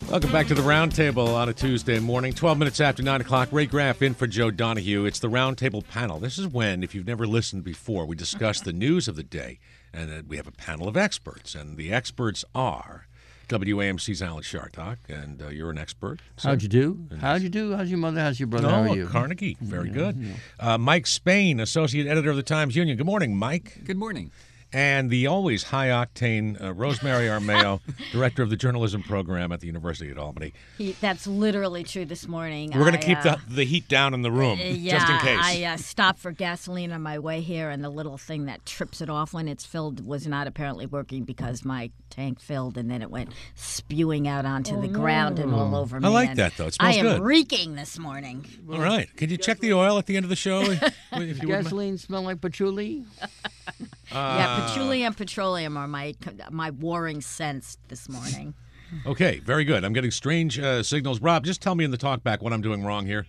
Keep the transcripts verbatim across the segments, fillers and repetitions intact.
Welcome back to the Roundtable on a Tuesday morning, twelve minutes after nine o'clock. Ray Graff in for Joe Donahue. It's the Roundtable panel. This is when, if you've never listened before, we discuss the news of the day, and then we have a panel of experts. And the experts are W A M C's Alan Chartock, and uh, you're an expert. So. How'd you do? How'd you do? How's your mother? How's your brother? Oh, How are you? Carnegie. Very yeah, good. Yeah. Uh, Mike Spain, Associate Editor of the Times-Union. Good morning, Mike. Good morning. And the always high-octane uh, Rosemary Armao, Director of the Journalism Program at the University of Albany. He, that's literally true this morning. We're going to keep uh, the, the heat down in the room, uh, yeah, just in case. I uh, stopped for gasoline on my way here, and the little thing that trips it off when it's filled was not apparently working because my tank filled, and then it went spewing out onto oh, the ground and all over me. I like and that, though. It smells I am good. reeking this morning. All right. Could you check the oil at the end of the show? if you Gasoline smell like patchouli? Uh, yeah, patchouli and petroleum are my my warring scents this morning. Okay, very good. I'm getting strange uh, signals. Rob, just tell me in the talkback what I'm doing wrong here.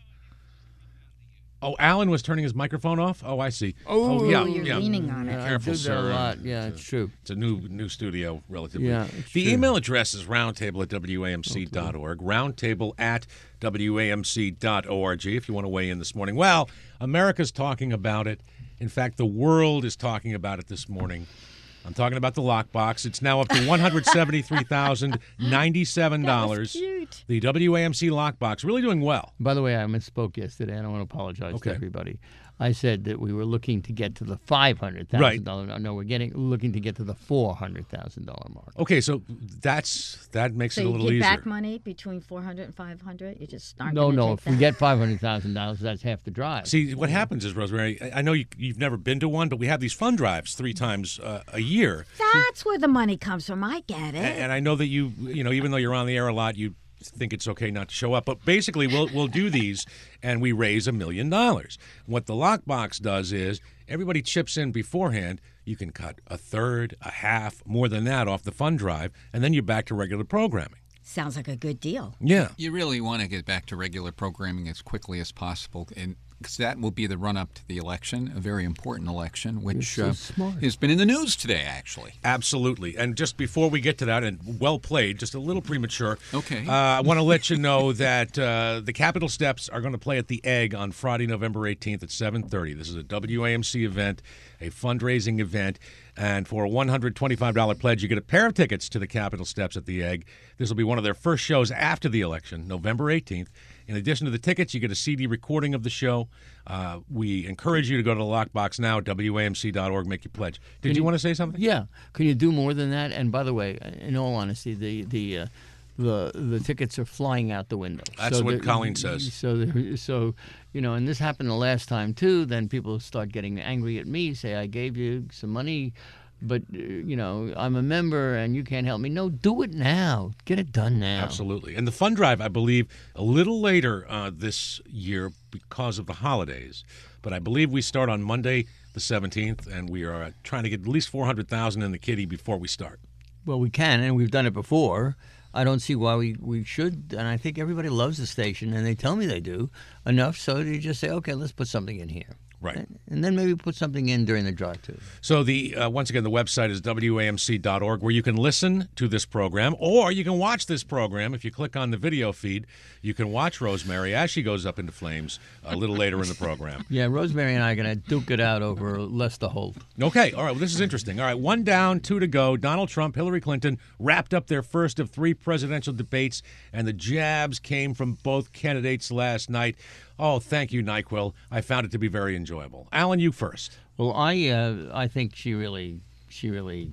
Oh, Alan was turning his microphone off? Oh, I see. Oh, yeah, you're yeah. leaning on it. Yeah, Careful, I do that sir. a lot. Yeah, it's true. It's a new new studio, relatively. Yeah, it's the true. email address is roundtable at W A M C dot org. Roundtable at W A M C dot org if you want to weigh in this morning. Well, America's talking about it. In fact, the world is talking about it this morning. I'm talking about the lockbox. It's now up to one hundred seventy-three thousand ninety-seven dollars. That was cute. The W A M C lockbox, really doing well. By the way, I misspoke yesterday, and I want to apologize Okay. to everybody. I said that we were looking to get to the five hundred thousand dollars. Right. No, we're getting looking to get to the four hundred thousand dollars mark. Okay, so that's that makes So it a you little give easier. back money between four hundred and five hundred? You just aren't No, gonna no. take If we that? get five hundred thousand dollars, that's half the drive. See, what happens is, Rosemary, I I know you, you've never been to one, but we have these fund drives three times uh, a year. That's where the money comes from. I get it. And, and I know that you, you know, even though you're on the air a lot, you think it's okay not to show up. But basically, we'll we'll do these, and we raise a million dollars. What the lockbox does is everybody chips in beforehand. You can cut a third, a half, more than that off the fund drive, and then you're back to regular programming. Sounds like a good deal. Yeah. You really want to get back to regular programming as quickly as possible, and because that will be the run-up to the election, a very important election, which so uh, smart. has been in the news today, actually. Absolutely. And just before we get to that, and well played, just a little premature. Okay. Uh, I want to let you know that uh, the Capitol Steps are going to play at the Egg on Friday, November eighteenth at seven thirty. This is a W A M C event, a fundraising event. And for a one hundred twenty-five dollars pledge, you get a pair of tickets to the Capitol Steps at the Egg. This will be one of their first shows after the election, November eighteenth. In addition to the tickets, you get a C D recording of the show. Uh, we encourage you to go to the lockbox now at W A M C dot org, make your pledge. Did you, you- want to say something? Yeah. Can you do more than that? And by the way, in all honesty, the the uh, the the tickets are flying out the window. That's So what the- Colleen says. So there- so you know, and this happened the last time too. Then people start getting angry at me, say I gave you some money, but uh, you know I'm a member and you can't help me. No, do it now. Get it done now. Absolutely. And the fund drive, I believe, a little later uh, this year because of the holidays. But I believe we start on Monday the seventeenth, and we are uh, trying to get at least four hundred thousand dollars in the kitty before we start. Well, we can, and we've done it before. I don't see why we, we should, and I think everybody loves the station, and they tell me they do enough, so you just say, okay, let's put something in here. Right. And then maybe put something in during the drive, too. So the uh, once again, the website is W A M C dot org, where you can listen to this program, or you can watch this program. If you click on the video feed, you can watch Rosemary as she goes up into flames a little later in the program. Yeah, Rosemary and I are going to duke it out over Lester Holt. Okay, all right, well, this is interesting. All right, one down, two to go. Donald Trump, Hillary Clinton wrapped up their first of three presidential debates, and the jabs came from both candidates last night. Oh, thank you, NyQuil. I found it to be very enjoyable. Alan, you first. Well, I uh, I think she really, she really,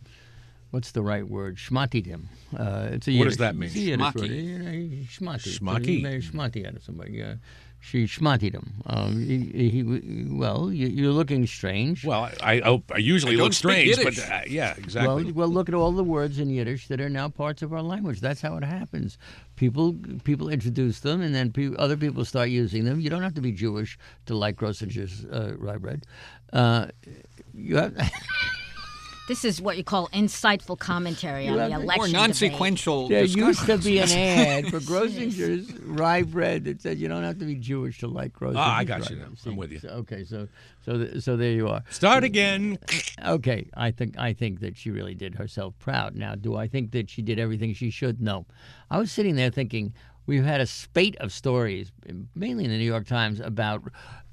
what's the right word? Schmattied him. Uh, it's a What Yiddish, does that mean? it's a Yiddish Schmatty. word. You know, Schmatty. Schmatty. He made a schmatty out of somebody. Yeah. She schmattied him. Um, he, he, well, you, you're looking strange. Well, I, I, I usually I don't look speak strange, but Yiddish. uh, yeah, exactly. Well, well, look at all the words in Yiddish that are now parts of our language. That's how it happens. People people introduce them, and then pe- other people start using them. You don't have to be Jewish to like Grossinger's uh, rye bread. Uh, you have. This is what you call insightful commentary on You the have to- election More debate. non-sequential There used to discussions. be an ad for Grossinger's rye bread that said you don't have to be Jewish to like Grossinger's. Ah, I got you rye now. bread. I'm with you. So- okay, so so th- so there you are. Start again. Okay, I think I think that she really did herself proud. Now, do I think that she did everything she should? No. I was sitting there thinking we've had a spate of stories, mainly in the New York Times, about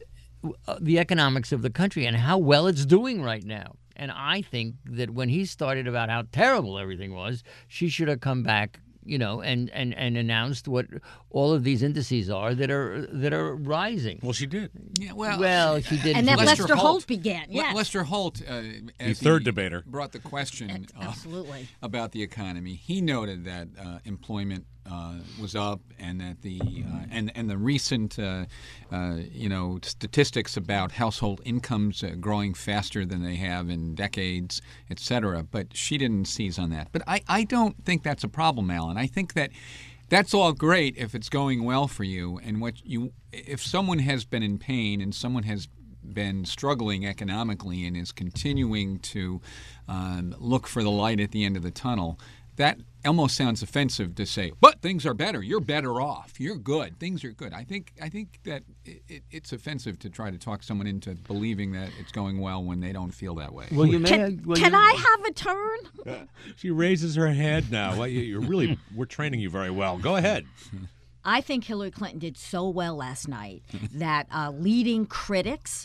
uh, the economics of the country and how well it's doing right now. And I think that when he started about how terrible everything was, she should have come back, you know, and, and, and announced what all of these indices are that are that are rising. Well, she did. Yeah, well, Well, she did. And that Lester Lester Holt, Holt began. Le- Yes. Lester Holt, uh, as The third he debater. brought the question uh, Absolutely. about the economy. He noted that uh, employment uh, was up, and that the uh, and and the recent uh, uh, you know statistics about household incomes uh, growing faster than they have in decades, et cetera. But she didn't seize on that. But I, I don't think that's a problem, Alan. I think that. That's all great if it's going well for you, and what you if someone has been in pain and someone has been struggling economically and is continuing to um, look for the light at the end of the tunnel, that almost sounds offensive to say, but things are better. You're better off. You're good. Things are good. I think I think that it, it, it's offensive to try to talk someone into believing that it's going well when they don't feel that way. Well, you may. Can, well, can you- I have a turn? She raises her head now. Well, you- you're really, we're training you very well. Go ahead. I think Hillary Clinton did so well last night that uh, leading critics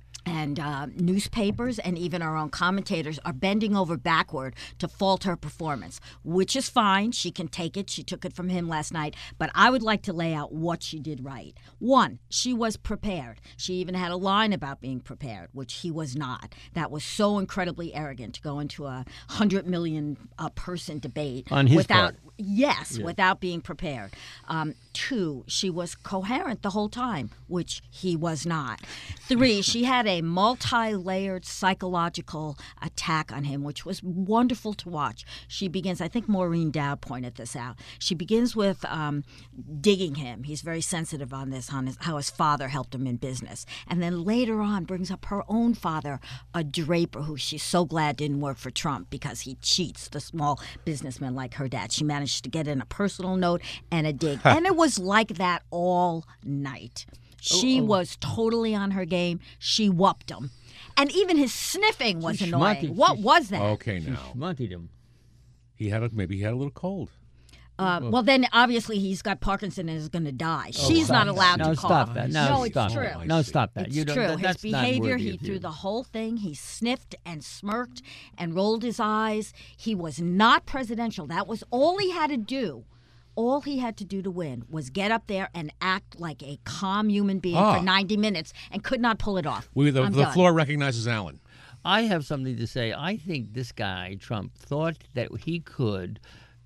and uh, newspapers and even our own commentators are bending over backward to fault her performance, which is fine. She can take it. She took it from him last night. But I would like to lay out what she did right. One, she was prepared. She even had a line about being prepared, which he was not. That was so incredibly arrogant to go into a one hundred million uh, person debate On his without. part. Yes, without being prepared. Um, two, she was coherent the whole time, which he was not. Three, she had a multi-layered psychological attack on him, which was wonderful to watch. She begins, I think Maureen Dowd pointed this out. She begins with um, digging him. He's very sensitive on this, on his, how his father helped him in business. And then later on brings up her own father, a draper, who she's so glad didn't work for Trump because he cheats the small businessmen like her dad. She managed to get in a personal note and a dig. And it was like that all night. She was totally on her game. She whooped him. And even his sniffing was She annoying. schmucked- What she- was that? Okay, now. Montied him. He had a, maybe he had a little cold. Uh, well, then obviously he's got Parkinson and is going to die. She's stop not that. allowed No, to stop cough. that. No, it's stop true. that. No, stop that. It's You don't- true. that- His that's not behavior, worthy he of threw you. the whole thing. He sniffed and smirked and rolled his eyes. He was not presidential. That was all he had to do. All he had to do to win was get up there and act like a calm human being Ah. for ninety minutes and could not pull it off. We, the I'm the done. floor recognizes Alan. I have something to say. I think this guy, Trump, thought that he could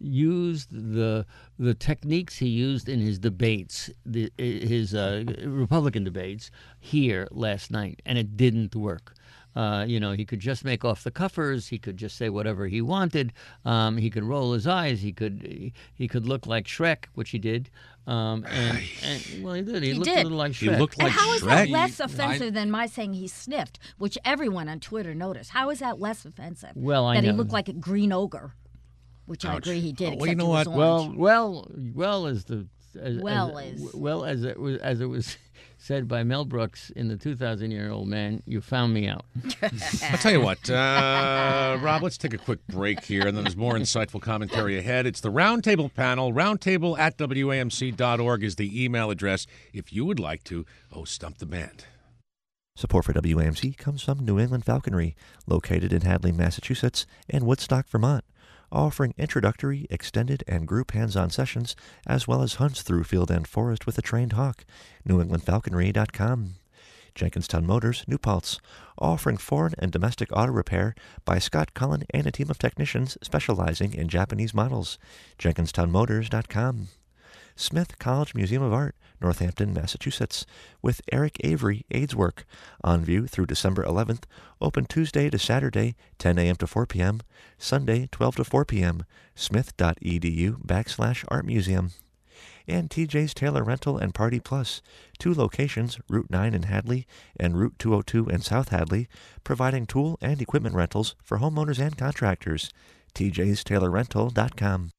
use the the techniques he used in his debates, the, his uh, Republican debates, here last night, and it didn't work. Uh, you know, he could just make off the cuffers. He could just say whatever he wanted. Um, he could roll his eyes. He could he could look like Shrek, which he did. Um, and, and well, he did. He, He looked did. a little like He Shrek. looked And like how is that Shrek. less I- offensive than my saying he sniffed, which everyone on Twitter noticed? How is that less offensive? Well, I that he know. looked like a green ogre, which I Ouch. agree he did. Oh, well, you except know he was what? orange. Well, well, well as the as, Well as, is. well as it was as it was said by Mel Brooks in the two thousand Year Old Man. You found me out. I'll tell you what, uh, Rob, let's take a quick break here, and then there's more insightful commentary ahead. It's the Roundtable panel. Roundtable at W A M C dot org is the email address if you would like to, oh, stump the band. Support for W A M C comes from New England Falconry, located in Hadley, Massachusetts, and Woodstock, Vermont, offering introductory, extended, and group hands-on sessions, as well as hunts through field and forest with a trained hawk. New England Falconry dot com. Jenkinstown Motors, New Paltz, offering foreign and domestic auto repair by Scott Cullen and a team of technicians specializing in Japanese models. Jenkinstown Motors dot com. Smith College Museum of Art, Northampton, Massachusetts, with Eric Avery AIDS Work, on view through December eleventh, open Tuesday to Saturday, ten a.m. to four p.m., Sunday, twelve to four p.m., smith.edu backslash art museum. and T J's Taylor Rental and Party Plus, two locations, Route nine in Hadley and Route two oh two in South Hadley, providing tool and equipment rentals for homeowners and contractors. T J's Taylor Rental dot com.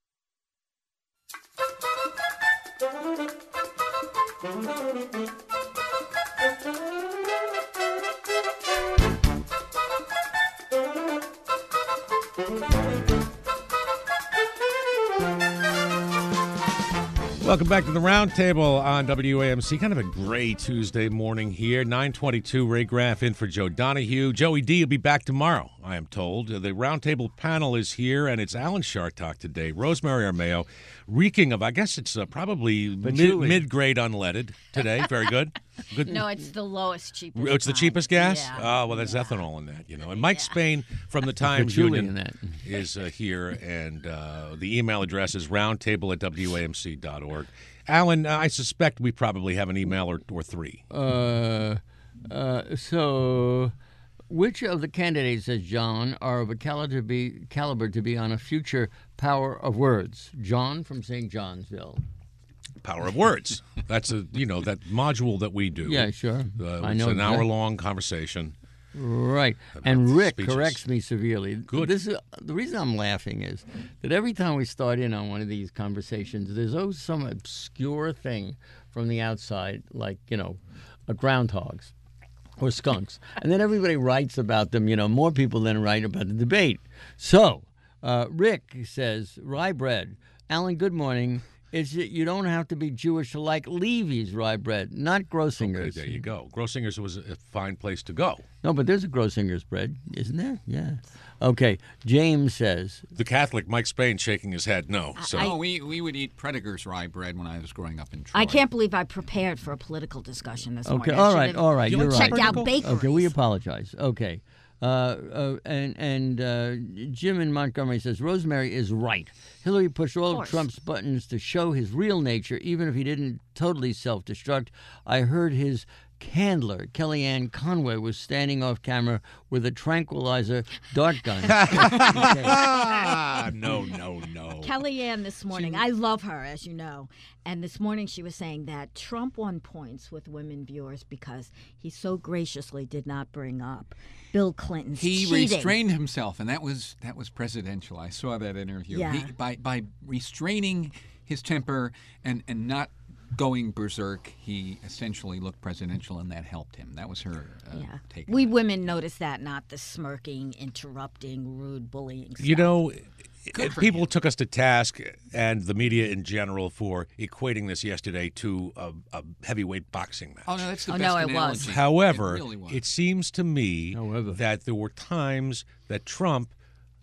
Welcome back to the Roundtable on W A M C. Kind of a gray Tuesday morning here. nine twenty-two, Ray Graff in for Joe Donahue. Joey D will be back tomorrow, I am told. The Roundtable panel is here, and it's Alan Chartock today. Rosemary Armeo, reeking of, I guess it's uh, probably mid, mid-grade unleaded today. Very good. Good. No, it's the lowest, cheapest. It's the kind. cheapest gas? Yeah. Oh, well, there's yeah. ethanol in that, you know. And Mike Yeah. Spain from the Times Patchouli Union in that. is uh, here, and uh, the email address is roundtable at W A M C dot org. Alan, uh, I suspect we probably have an email or, or three. Uh, uh, so, which of the candidates, says John, are of a caliber to be, caliber to be on a future Power of Words? John from Saint Johnsville. Power of Words. That's a you know that module that we do. Yeah, sure. Uh, I it's know an exact- hour-long conversation. Right. About And Rick speeches. corrects me severely. Good. This is the reason I'm laughing is that every time we start in on one of these conversations, there's always some obscure thing from the outside, like, you know, uh, groundhogs or skunks. And then everybody writes about them, you know, more people than write about the debate. So, uh, Rick says, rye bread. Alan, good morning. It's that you don't have to be Jewish to like Levy's rye bread, not Okay, Grossinger's. there you go. Grossinger's was a fine place to go. No, but there's a Grossinger's bread, isn't there? Yeah. Okay. James says, The Catholic Mike Spain shaking his head no. So Oh, we, we would eat Prediger's rye bread when I was growing up in Troy. I can't believe I prepared for a political discussion this okay, morning. I all should right, have all right, You you're like right. checked out Political? bakeries. Okay, we apologize. Okay. Uh, uh, and and uh, Jim in Montgomery says, Rosemary is right. Hillary pushed all of course. Trump's buttons to show his real nature, even if he didn't totally self-destruct. I heard his handler, Kellyanne Conway, was standing off camera with a tranquilizer dart gun. Okay. ah, no, no, no. Kellyanne this morning, I love her, as you know. And this morning she was saying that Trump won points with women viewers because he so graciously did not bring up Bill Clinton's He cheating. restrained himself, and that was that was presidential. I saw that interview. Yeah. He, by by restraining his temper and, and not going berserk, he essentially looked presidential, and that helped him. That was her uh, Yeah. take. on We it. women notice that, not the smirking, interrupting, rude, bullying stuff. You know, Good for people him. took us to task, and the media in general, for equating this yesterday to a, a heavyweight boxing match. Oh no, that's the Oh, best no, it was. analogy. However, it, really was. it seems to me However. that there were times that Trump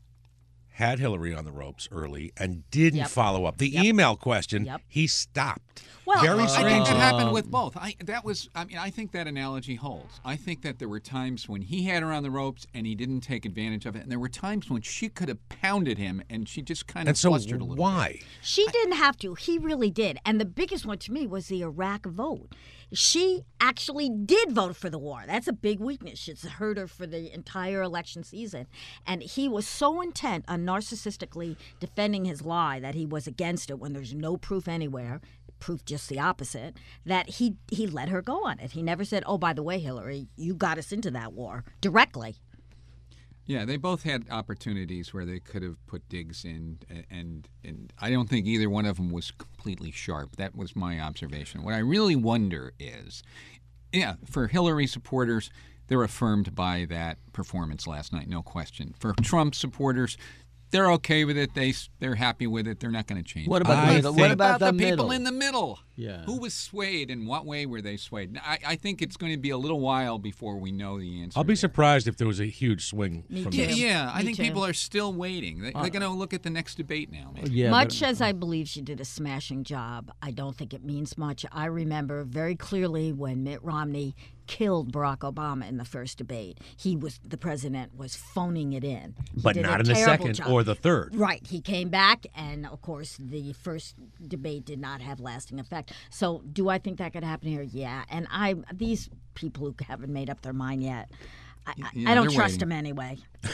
had Hillary on the ropes early and didn't Yep. follow up. The Yep. email question, Yep. he stopped. Well, Very I I think strange. that happened Um, with both. I that was. I mean, I think that analogy holds. I think that there were times when he had her on the ropes and he didn't take advantage of it, and there were times when she could have pounded him and she just kind of And so flustered a little. why? She didn't have to. He really did. And the biggest one to me was the Iraq vote. She actually did vote for the war. That's a big weakness. It's hurt her for the entire election season. And he was so intent on narcissistically defending his lie that he was against it when there's no proof anywhere, proof just the opposite, that he, he let her go on it. He never said, oh, by the way, Hillary, you got us into that war directly. Yeah, they both had opportunities where they could have put digs in, and and I don't think either one of them was completely sharp. That was my observation. What I really wonder is, yeah, for Hillary supporters, they're affirmed by that performance last night, no question. For Trump supporters, they're okay with it. They they're happy with it. They're not going to change. What it. about I the middle? think- What about, the, the people middle? in the middle? Yeah. Who was swayed, and what way were they swayed? I, I think it's going to be a little while before we know the answer. I'll be there. surprised if there was a huge swing Me from too. Yeah, this. yeah. I Me think too. people are still waiting. They, they're going to look at the next debate now. Maybe. Yeah, much but- as I believe she did a smashing job, I don't think it means much. I remember very clearly when Mitt Romney killed Barack Obama in the first debate. He was the president was phoning it in. He But did a not in the terrible second job. or the third. Right. He came back, and of course, the first debate did not have lasting effect. So, do I think that could happen here? Yeah. And I, these people who haven't made up their mind yet, I, I, Yeah, I don't they're trust waiting. him anyway.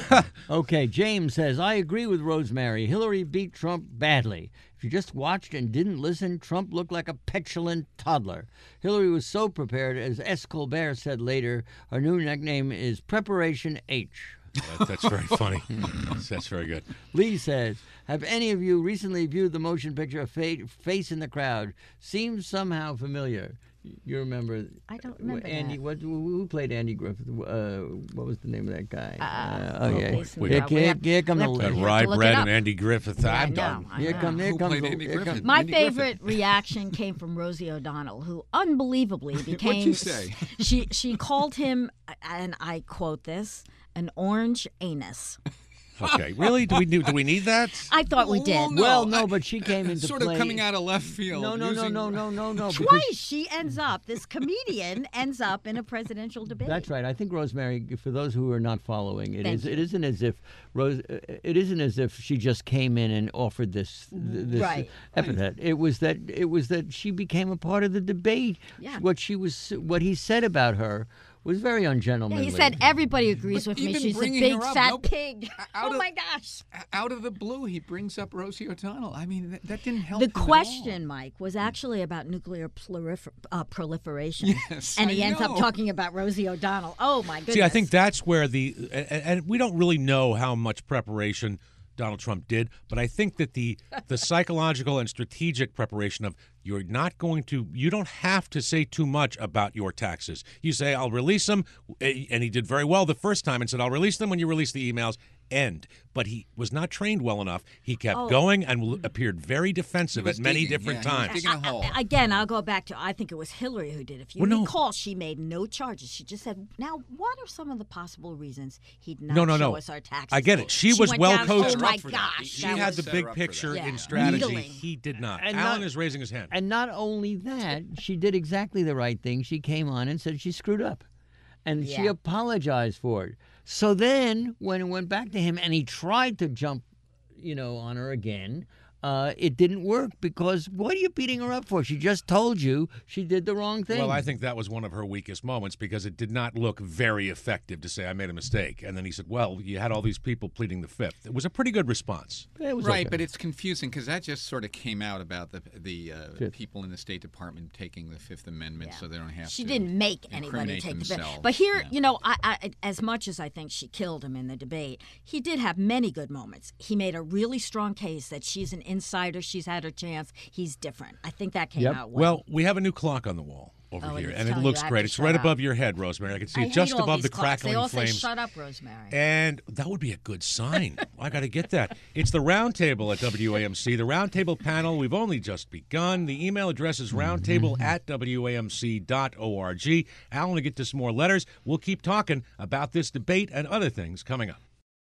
Okay, James says, I agree with Rosemary. Hillary beat Trump badly. If you just watched and didn't listen, Trump looked like a petulant toddler. Hillary was so prepared, as S. Colbert said later, her new nickname is Preparation H. That, that's very funny. that's, that's very good. Lee says, have any of you recently viewed the motion picture Fa- Face in the Crowd? Seems somehow familiar. You remember? I don't remember Andy. that. What? Who played Andy Griffith? Uh, what was the name of that guy? Uh, oh yeah. Face in the Here, Crowd. We here, have- here come we the have to- That list. have rye to look bread it and up. Andy Griffith. Yeah, I I'm know, done. I Here know. come. Here Who comes. played the- Andy here Griffith? comes- My Andy Griffith. favorite reaction came from Rosie O'Donnell, who unbelievably became. What'd you say? She she called him, and I quote this, an orange anus. Okay, really? Do we do, do we need that? I thought we did. Well, no. Well, no, I- but she came into sort play. of coming out of left field. No, no, no, using- no, no, no, no. because- Twice she ends up. This comedian ends up in a presidential debate. That's right. I think Rosemary. For those who are not following, it Thank is. you. It isn't as if Rose. uh, It isn't as if she just came in and offered this th- this Right. epithet. It was that. It was that she became a part of the debate. Yeah. What she was. What he said about her was very Yeah, ungentlemanly. he said everybody agrees But with me. even She's a bringing big her up, fat no- pig. out Oh of- my gosh. Out of the blue, he brings up Rosie O'Donnell. I mean, that, that didn't help The him at all. question, Mike, was actually about nuclear prolifer- uh, proliferation. Yes, and I he ends up know. talking about Rosie O'Donnell. Oh, my goodness. See, I think that's where the and, and we don't really know how much preparation Donald Trump did, but I think that the the psychological and strategic preparation of you're not going to you don't have to say too much about your taxes. You say I'll release them, and he did very well the first time and said I'll release them when you release the emails. End. But he was not trained well enough. He kept Oh. going and l- appeared very defensive He at was many digging, different yeah, he was times. digging a hole. Again, I'll go back to I think it was Hillary who did. If you Well, no. recall, she made no charges. She just said, "Now, what are some of the possible reasons he'd not No, no, show no. us our taxes?" I get it. She was went well down, coached. Oh my Up for that. gosh, She that had was, the set big her up for picture that. in Yeah. strategy. Needling. He did not. And Alan not- is raising his hand. And not only that, she did exactly the right thing. She came on and said she screwed up. And she Yeah. apologized for it. So then, when it went back to him and he tried to jump, you know, on her again, uh, it didn't work because what are you beating her up for? She just told you she did the wrong thing. Well, I think that was one of her weakest moments because it did not look very effective to say, I made a mistake. And then he said, well, you had all these people pleading the fifth. It was a pretty good response. It was Right, okay. but it's confusing because that just sort of came out about the the uh, Fifth. people in the State Department taking the Fifth Amendment, Yeah. so they don't have She to. didn't make anybody incriminate take the themselves. bait. But here, Yeah. you know, I, I, as much as I think she killed him in the debate, he did have many good moments. He made a really strong case that she's an insider. She's had her chance. He's different. I think that came Yep. out well. Well, we have a new clock on the wall over Oh, and here, it's and it telling you looks I have great. to It's shut right up. above your head, Rosemary. I can see I it hate just all above these the clocks. crackling They all flames. say, "Shut up, Rosemary." And that would be a good sign. I got to get that. It's the Roundtable at W A M C. The Roundtable panel, we've only just begun. The email address is roundtable at W A M C dot org. Alan will get to some more letters. We'll keep talking about this debate and other things coming up.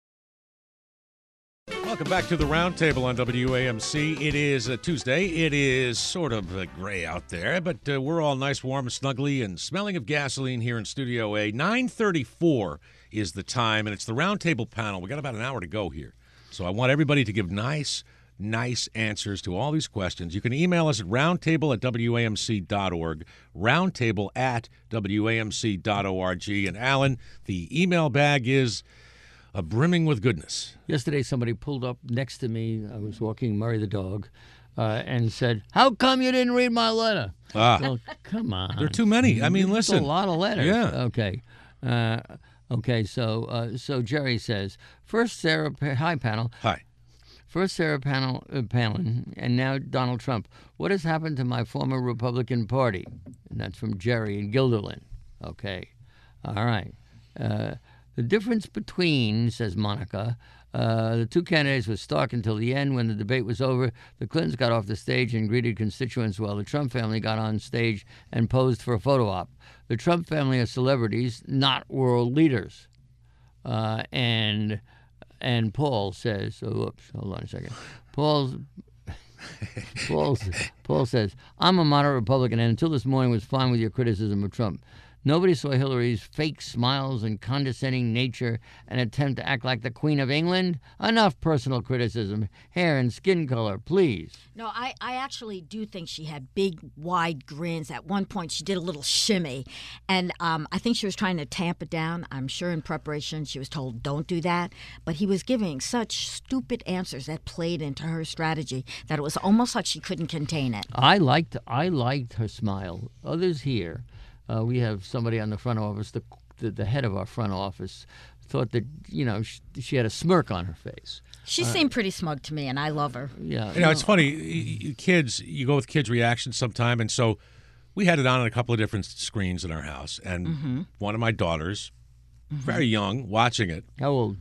Welcome back to the Roundtable on W A M C. It is a Tuesday. It is sort of uh, gray out there, but uh, we're all nice, warm, and snuggly, and smelling of gasoline here in Studio A. nine thirty-four is the time, and it's the Roundtable panel. We got about an hour to go here, so I want everybody to give nice, nice answers to all these questions. You can email us at roundtable at W A M C dot org, roundtable at W A M C dot org. And Alan, the email bag is uh, brimming with goodness. Yesterday, somebody pulled up next to me. I was walking Murray the dog, uh, and said, "How come you didn't read my letter?" Ah. Well, come on. There are too many. I mean, It's listen. a lot of letters. Yeah. Okay. Uh, okay. So, uh, so Jerry says, first Sarah. Pa- Hi, panel. Hi. First Sarah Panel, uh, Palin, and now Donald Trump. What has happened to my former Republican Party? And that's from Jerry in Guilderland. Okay. All right. Uh, the difference between, says Monica, uh, the two candidates was stark until the end. When the debate was over, the Clintons got off the stage and greeted constituents while the Trump family got on stage and posed for a photo op. The Trump family are celebrities, not world leaders. Uh, and and Paul says, oh, oops, hold on a second. Paul's Paul, Paul says, I'm a moderate Republican, and until this morning was fine with your criticism of Trump. Nobody saw Hillary's fake smiles and condescending nature and attempt to act like the Queen of England. Enough personal criticism. Hair and skin color, please. No, I, I actually do think she had big, wide grins. At one point, she did a little shimmy. And um, I think she was trying to tamp it down. I'm sure in preparation she was told, don't do that. But he was giving such stupid answers that played into her strategy that it was almost like she couldn't contain it. I liked I liked her smile. Others here, uh, we have somebody on the front office, the, the the head of our front office, thought that, you know, she, she had a smirk on her face. She seemed pretty smug to me, and I love her. Yeah, You know, it's funny. y- y- Kids, you go with kids' reactions sometime, and so we had it on on a couple of different screens in our house, and one of my daughters, very young, watching it. How old?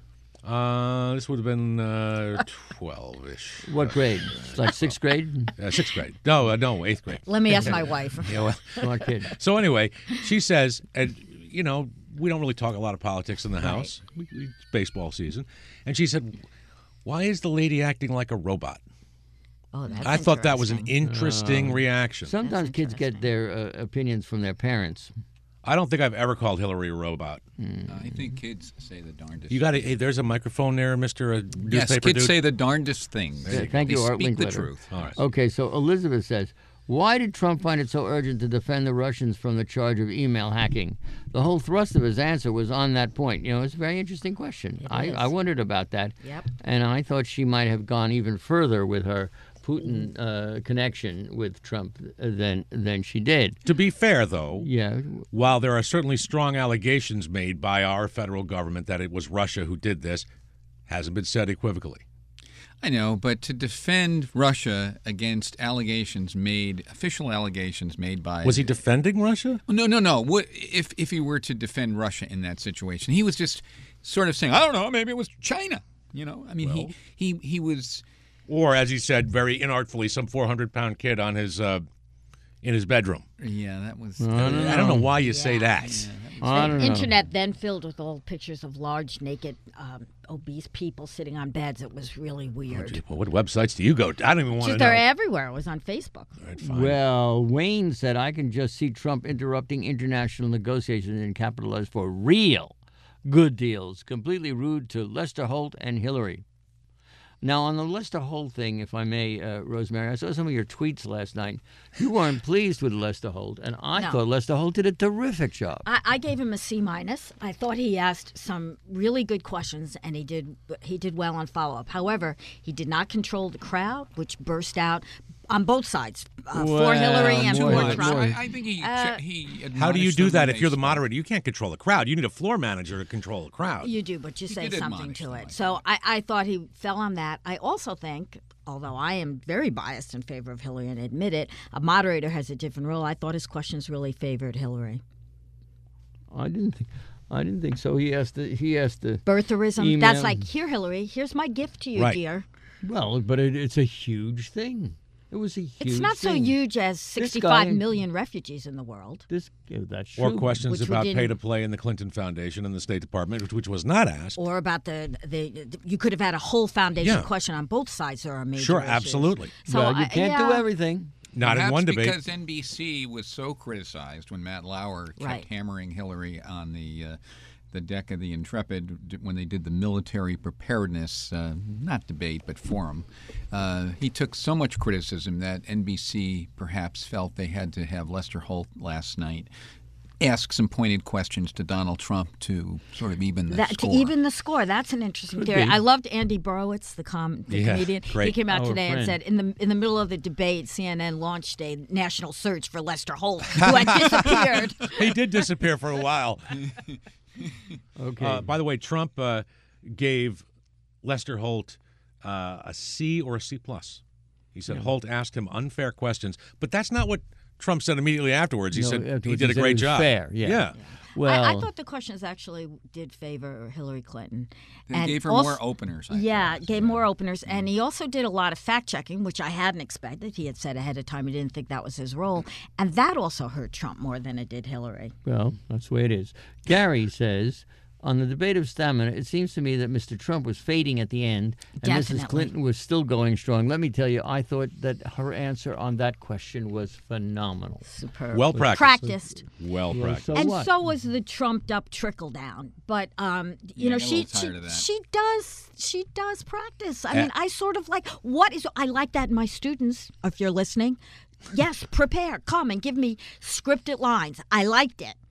Uh, this would have been uh, twelve-ish, What grade? Like sixth grade? uh, sixth grade. No, uh, no, eighth grade. Let me ask my wife. Yeah, well, Smart kid. so anyway, she says, and you know, we don't really talk a lot of politics in the house. We, we, it's baseball season, and she said, "Why is the lady acting like a robot?" Oh, that's I thought that was an interesting. interesting reaction. Sometimes kids get their uh, opinions from their parents. I don't think I've ever called Hillary a robot. I think kids say the darndest. You got to. Hey, there's a microphone there, Mister Uh, Yes, newspaper kids dude. say the darndest things. Yeah, thank they you, Art speak the Linkletter. truth. All right. Okay, so Elizabeth says, why did Trump find it so urgent to defend the Russians from the charge of email hacking? The whole thrust of his answer was on that point. You know, it's a very interesting question. I, is. I wondered about that. Yep. And I thought she might have gone even further with her Putin uh, connection with Trump than than she did. To be fair, though, Yeah. while there are certainly strong allegations made by our federal government that it was Russia who did this, hasn't been said equivocally. I know, but to defend Russia against allegations made, official allegations made by... Was he defending Russia? No, no, no. What, if, if he were to defend Russia in that situation, he was just sort of saying, I don't know, maybe it was China. You know, I mean, he, he, he was... Or, as he said very inartfully, some four hundred pound kid on his uh, in his bedroom. Yeah, that was... I don't I don't know why you say Yeah. that. I don't The know. internet then filled with all pictures of large, naked, um, obese people sitting on beds. It was really weird. Well, what websites do you go to? I don't even want to Just know. they're everywhere. It was on Facebook. All right, fine. Well, Wayne said, I can just see Trump interrupting international negotiations and capitalize for real good deals. Completely rude to Lester Holt and Hillary. Now, on the Lester Holt thing, if I may, uh, Rosemary, I saw some of your tweets last night. You weren't pleased with Lester Holt, and I No. thought Lester Holt did a terrific job. I, I gave him a C minus. I thought he asked some really good questions, and he did he did well on follow up. However, he did not control the crowd, which burst out on both sides, uh, for Well, Hillary and more for than- Trump. more I, I think he... Uh, he How do you admonished do them that when if they you're the spoke. moderator? You can't control the crowd. You need a floor manager to control the crowd. You do, but you say did something admonish to them it. like So I, I thought he fell on that. I also think, although I am very biased in favor of Hillary and admit it, a moderator has a different role. I thought his questions really favored Hillary. I didn't think, I didn't think so. He asked the, he asked the, Birtherism, Email. that's like, here, Hillary, here's my gift to you, Right. dear. well, but it, it's a huge thing. It was a huge It's not so thing. huge as guy- sixty-five million refugees in the world. This, yeah, that's true. Or questions Which we about didn't- pay to play in the Clinton Foundation and the State Department, which, which was not asked. Or about the, the, you could have had a whole foundation Yeah. question on both sides. There are major Sure, issues. absolutely. So well, you I- can't yeah, do everything. Not in Perhaps one debate. because N B C was so criticized when Matt Lauer kept Right. hammering Hillary on the uh, the deck of the Intrepid d- when they did the military preparedness, uh, not debate, but forum. Uh, he took so much criticism that N B C perhaps felt they had to have Lester Holt last night ask some pointed questions to Donald Trump to sort of even the That, score. to even the score, that's an interesting Could theory. be. I loved Andy Borowitz, the, com, the Yeah, comedian. great. He came out Our today and friend. said, in the in the middle of the debate, C N N launched a national search for Lester Holt, who had disappeared. He did disappear for a while. Okay. Uh, by the way, Trump uh, gave Lester Holt uh, a C or a C plus. He said Holt asked him unfair questions, but that's not what Trump said immediately afterwards. He No, said he afterwards did he a said it great was job. fair, yeah. well, I, I thought the questions actually did favor Hillary Clinton. They And gave her also- more openers. I Yeah, thought. gave more openers, and he also did a lot of fact checking, which I hadn't expected. He had said ahead of time he didn't think that was his role, and that also hurt Trump more than it did Hillary. well, that's the way it is. Gary says, On the debate of stamina, it seems to me that Mister Trump was fading at the end, and Definitely. Missus Clinton was still going strong. Let me tell you, I thought that her answer on that question was phenomenal. Superb. Well practiced. Practiced. Well Yeah, practiced. so and what? so was the trumped-up trickle down. But um, you Yeah, know, I got a she little she, tired of that. she does she does practice. I Yeah. mean, I sort of like what is I like that in my students. If you're listening, yes, prepare, come and give me scripted lines. I liked it.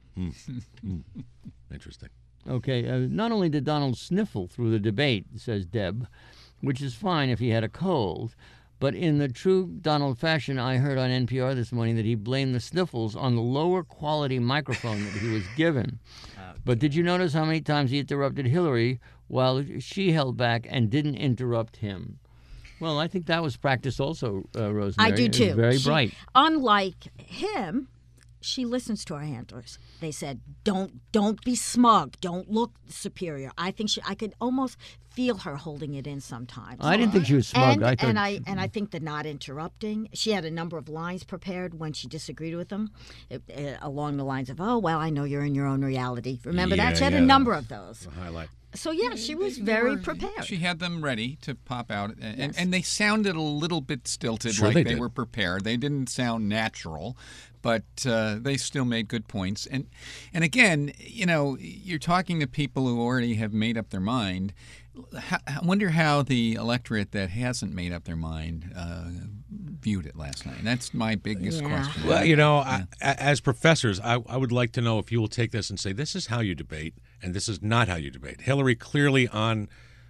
Interesting. Okay, uh, not only did Donald sniffle through the debate, says Deb, which is fine if he had a cold, but in the true Donald fashion, I heard on N P R this morning that he blamed the sniffles on the lower quality microphone that he was given. But did you notice how many times he interrupted Hillary while she held back and didn't interrupt him? Well, I think that was practice also, uh, Rosemary. I do It was too. Very She- bright. Unlike him, she listens to her handlers. They said, "Don't, don't be smug. Don't look superior." I think she. I could almost feel her holding it in sometimes. I didn't think she was smug. And, I thought and I and I think the not interrupting. She had a number of lines prepared when she disagreed with them, it, uh, along the lines of, "Oh well, I know you're in your own reality." Remember Yeah, that? She had yeah, a that number was of those. a highlight. So yeah, she was They very were- prepared. She had them ready to pop out, and, Yes. and they sounded a little bit stilted, Sure like they they, did. were prepared. They didn't sound natural, but uh, they still made good points. And and again, you know, you're talking to people who already have made up their mind. How, I wonder how the electorate that hasn't made up their mind uh, viewed it last night. That's my biggest Yeah. question. Well, you know, I, a- as professors, I, I would like to know if you will take this and say, this is how you debate, and this is not how you debate. Hillary clearly on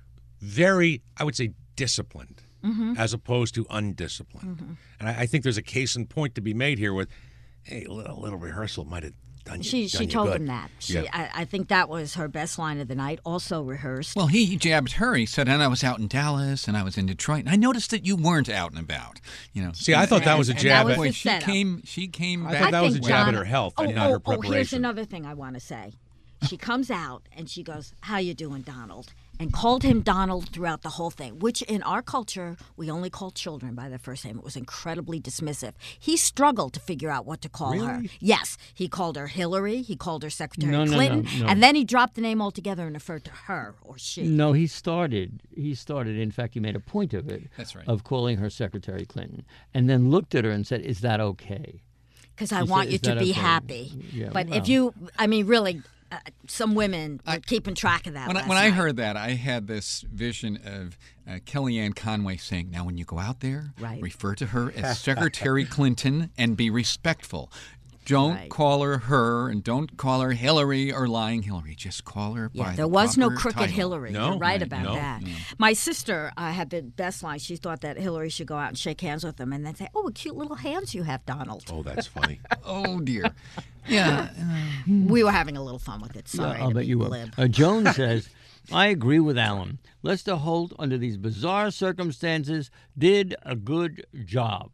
very, I would say, disciplined, as opposed to undisciplined. And I, I think there's a case in point to be made here with, hey, a little, little rehearsal might have done you She done she you told good. him that. She, Yeah. I, I think that was her best line of the night. Also rehearsed. Well, he jabbed her. He said, and I was out in Dallas, and I was in Detroit, and I noticed that you weren't out and about. You know. See, I thought that was a And- and jab that at- was Boy, the she setup. came. She came I back. thought that was a think jab at Donna- her health oh, and not oh, her Oh, here's preparation. another thing I want to say. She comes out and she goes, "How you doing, Donald?" and called him Donald throughout the whole thing, which in our culture, we only call children by their first name. It was incredibly dismissive. He struggled to figure out what to call her. Really? Yes. He called her Hillary. He called her Secretary No, no, no, Clinton. no. And then he dropped the name altogether and referred to her or she. No, he started. He started. In fact, he made a point of it. That's right. Of calling her Secretary Clinton, and then looked at her and said, "Is that okay?" Because I He want said, you "Is to that be okay?" happy. Yeah, but well. if you, I mean, really, uh, some women were I- keeping track of that. When, I, last when I night. heard that, I had this vision of uh, Kellyanne Conway saying, "Now, when you go out there, Right. refer to her as Secretary Clinton and be respectful. Don't Right. call her her, and don't call her Hillary or lying Hillary. Just call her Yeah, by there the was no proper crooked title." Hillary. No, You're right right, about no. that. My sister uh, had the best line. She thought that Hillary should go out and shake hands with him and then say, "Oh, what cute little hands you have, Donald." Oh, that's funny. Oh dear. Yeah. We were having a little fun with it. Sorry, I'll to bet be you will. glib. Uh, Jones says, "I agree with Alan. Lester Holt, under these bizarre circumstances, did a good job.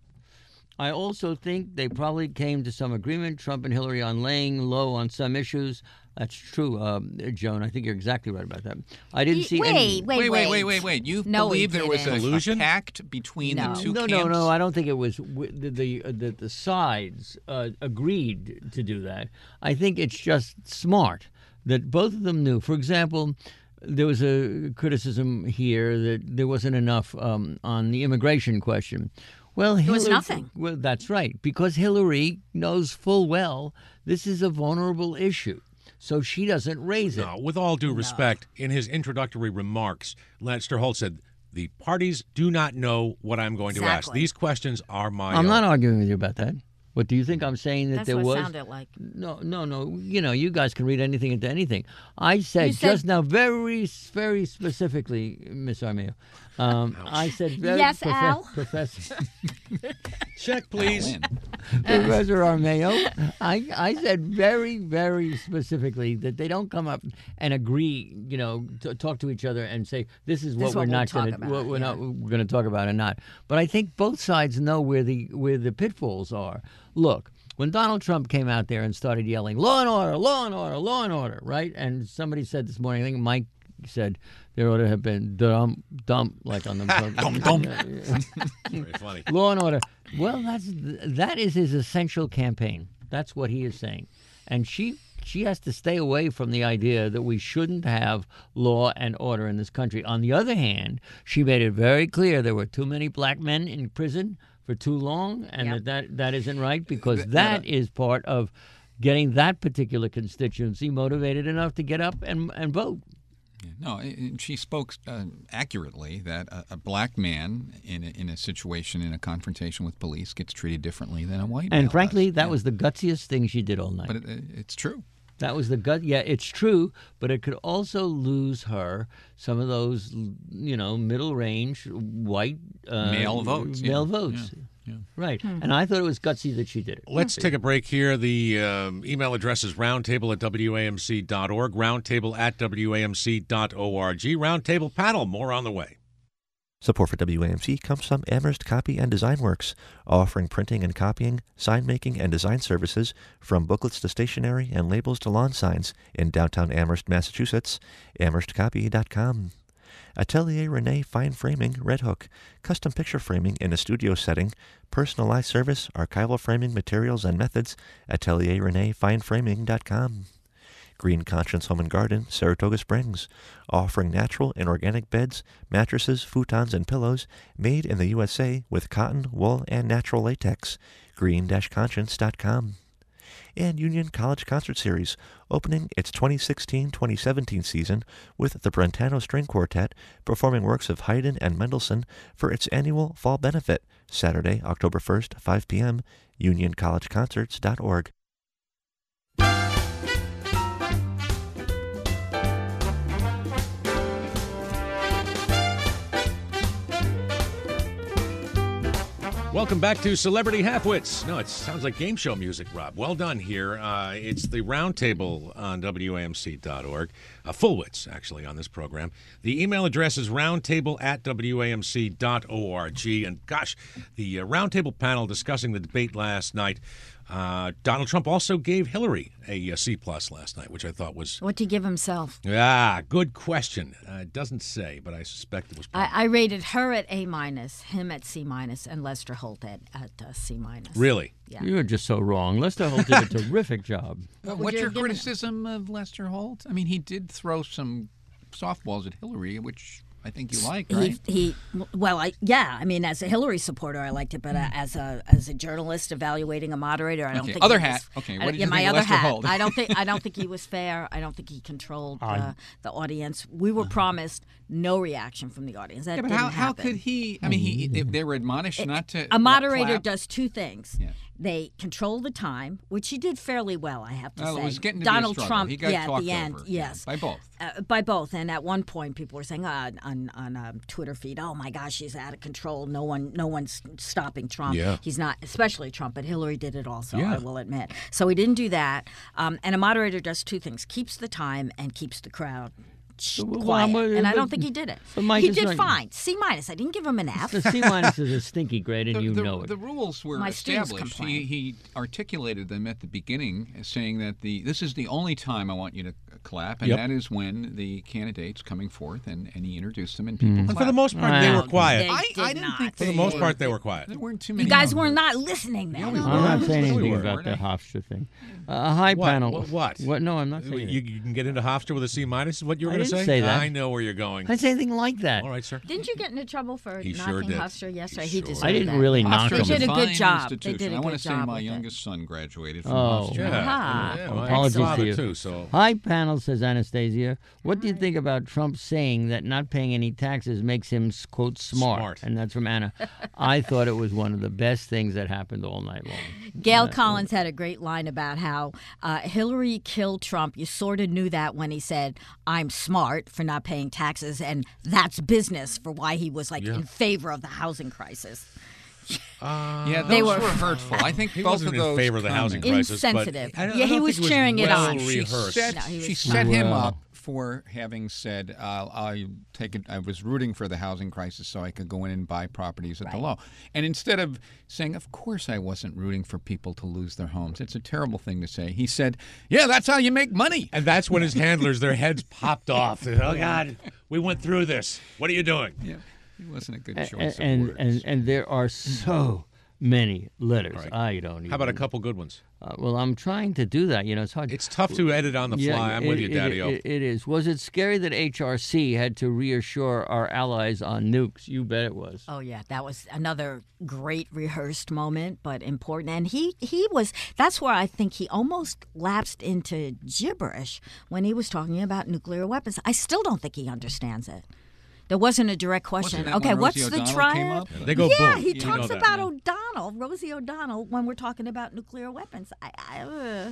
I also think they probably came to some agreement, Trump and Hillary, on laying low on some issues." That's true, um, Joan. I think you're exactly right about that. I didn't see wait, any. wait, Wait, wait, wait, wait, wait. You No, he believe there was a, didn't. a Collusion? pact between No. the two no, camps? no, no. I don't think it was w- the the, uh, the, the sides uh, agreed to do that. I think it's just smart that both of them knew. For example, there was a criticism here that there wasn't enough um, on the immigration question. Well, There was Hillary- nothing. Well, that's right, because Hillary knows full well this is a vulnerable issue, so she doesn't raise it. No, with all due respect, in his introductory remarks, Lester Holt said, "The parties do not know what I'm going to ask. Exactly. These questions are my I'm own." not arguing with you about that. What do you think I'm saying that That's there what was? it sounded like. No, no, no. You know, you guys can read anything into anything. I said, You said- just now, very, very specifically, Miss Armio. Um, I said very. Yes, profe- Al? Professor, Check, please. Alan. Professor Armeo. I, I said very, very specifically that they don't come up and agree. You know, to talk to each other and say this is what This is we're what we'll not talk going to about, what we're yeah. not we're going to talk about or not. But I think both sides know where the where the pitfalls are. Look. When Donald Trump came out there and started yelling, "Law and order, law and order, law and order," right? And somebody said this morning, I think Mike said there ought to have been dump, dump, like on the Dum, dum. Very funny. law and order. Well, that's that is his essential campaign. That's what he is saying, and she she has to stay away from the idea that we shouldn't have law and order in this country. On the other hand, she made it very clear there were too many black men in prison for too long, and Yep. that, that that isn't right, because Th- that that- is part of getting that particular constituency motivated enough to get up and, and vote. No, i- i- she spoke uh, accurately that a, a black man in a, in a situation, in a confrontation with police, gets treated differently than a white man. And frankly, that was the gutsiest thing she did all night. But it, it's true. That was the gut. Yeah, it's true, but it could also lose her some of those, you know, middle-range white uh, Male votes, yeah. Male votes, Yeah, yeah. right? And I thought it was gutsy that she did it. Let's take a break here. The um, email address is roundtable at W A M C dot org, roundtable at W A M C dot org. Roundtable panel, more on the way. Support for W A M C comes from Amherst Copy and Design Works, offering printing and copying, sign making, and design services from booklets to stationery and labels to lawn signs in downtown Amherst, Massachusetts. amherst copy dot com. Atelier Renee Fine Framing, Red Hook, custom picture framing in a studio setting, personalized service, archival framing materials and methods, atelier renee fine framing dot com. Green Conscience Home and Garden, Saratoga Springs, offering natural and organic beds, mattresses, futons, and pillows made in the U S A with cotton, wool, and natural latex. green conscience dot com. And Union College Concert Series, opening its twenty sixteen twenty seventeen season with the Brentano String Quartet performing works of Haydn and Mendelssohn for its annual fall benefit, Saturday, October first, five p.m., union college concerts dot org. Welcome back to Celebrity Halfwits. No, it sounds like game show music, Rob. Well done here. Uh, it's the Roundtable on W A M C dot org. Uh, full wits, actually, on this program. The email address is roundtable at W A M C dot org. And gosh, the uh, Roundtable panel discussing the debate last night. Uh, Donald Trump also gave Hillary a, a C plus last night, which I thought was... What'd he give himself? Ah, good question. Uh, it doesn't say, but I suspect it was I, probably... I rated her at A minus, him at C minus, and Lester Holt at, at uh, C minus. Really? Yeah. You're just so wrong. Lester Holt did a terrific job. Well, would what's you your have given him? criticism of Lester Holt? I mean, he did throw some softballs at Hillary, which I think you like, right? He, he, well, I, yeah. I mean, as a Hillary supporter, I liked it, but uh, as a as a journalist evaluating a moderator, I don't Okay, think other he hat. Was, Okay, I- what did yeah, you my think of other Lester hat. Holt? I don't think I don't think he was fair. I don't think he controlled uh, the audience. We were promised no reaction from the audience. That Yeah, but didn't how, how happen. could he? I mean, he they, they were admonished not to. A moderator clap. does two things. Yeah. They control the time, which he did fairly well, I have to Well, say. it was getting to Donald be a struggle. Trump, He got yeah, at talked the end, over, yeah, yes, by both. Uh, by both, and at one point, people were saying uh, on on um, Twitter feed, "Oh my gosh, he's out of control. No one, no one's stopping Trump. Yeah. He's not, especially Trump." But Hillary did it also. Yeah. I will admit. So he didn't do that. Um, and a moderator does two things: keeps the time and keeps the crowd sh- Well, quiet. well, and I but- don't think he did it. but Mike he is did not- fine. C minus. I didn't give him an F. The C minus is a stinky grade, and The, you the, know it. the rules were My students established. He, complain. he articulated them at the beginning, as saying that the this is the only time I want you to clap, and Yep. that is when the candidates coming forth, and, and he introduced them, and people And clapped. for the most part, they Wow. were quiet. They I, did I didn't not. think For the they most were- part, they were quiet. There weren't too many. You guys numbers. were not listening then. Yeah, we I'm were. not saying We anything were. about the Weren't I? Hofstra thing. Uh, a high What? panel. What? What? What? No, I'm not saying You, anything. you can get into Hofstra with a C minus, is what you were I going to didn't say? say that. I know where you're going. I didn't say anything like that. All right, sir. Didn't you get into trouble for He knocking sure did. Hofstra yesterday? He He sure deserved I didn't that. really knock Hofstra's him. They did a fine good job. They institution. did a I want good to say job my with it. youngest son graduated from Oh. Hofstra. Yeah. Ah. yeah my Apologies father, to you. too, so. High panel, says Anastasia. What do you think about Trump saying that not paying any taxes makes him, quote, smart? Smart. And that's from Anna. I thought it was one of the best things that happened all night long. Gail Collins had a great line about how uh, Hillary killed Trump. You sort of knew that when he said, "I'm smart for not paying taxes," and that's business for why he was like Yeah. in favor of the housing crisis. Yeah, those They were, were- hurtful. I think He both wasn't of in those favor of the housing comments- crisis. but Insensitive. I don't- I Yeah, he don't was think cheering it well on. She rehearsed. set, No, he she was- set him Well. up for having said, uh, "I take it. I was rooting for the housing crisis so I could go in and buy properties at the Right. low." And instead of saying, "Of course I wasn't rooting for people to lose their homes," it's a terrible thing to say. He said, "Yeah, that's how you make money." And that's when his handlers, their heads popped off. They said, oh, God, we went through this. What are you doing? Yeah, it wasn't a good And, choice and, of words. and, and there are so many letters. All right. I don't even. How about a couple good ones? Uh, well, I'm trying to do that. You know, it's hard. It's tough to edit on the fly. Yeah, I'm it, with you, it- Daddy-O. It, it is. Was it scary that H R C had to reassure our allies on nukes? You bet it was. Oh yeah, that was another great rehearsed moment, but important. And he he was. That's where I think he almost lapsed into gibberish when he was talking about nuclear weapons. I still don't think he understands it. There wasn't a direct question. Wasn't that Okay, when what's Rosie the O'Donnell triad? came up? They go yeah, boom. he You talks know that, about yeah. O'Donnell, Rosie O'Donnell, when we're talking about nuclear weapons. I, I, uh,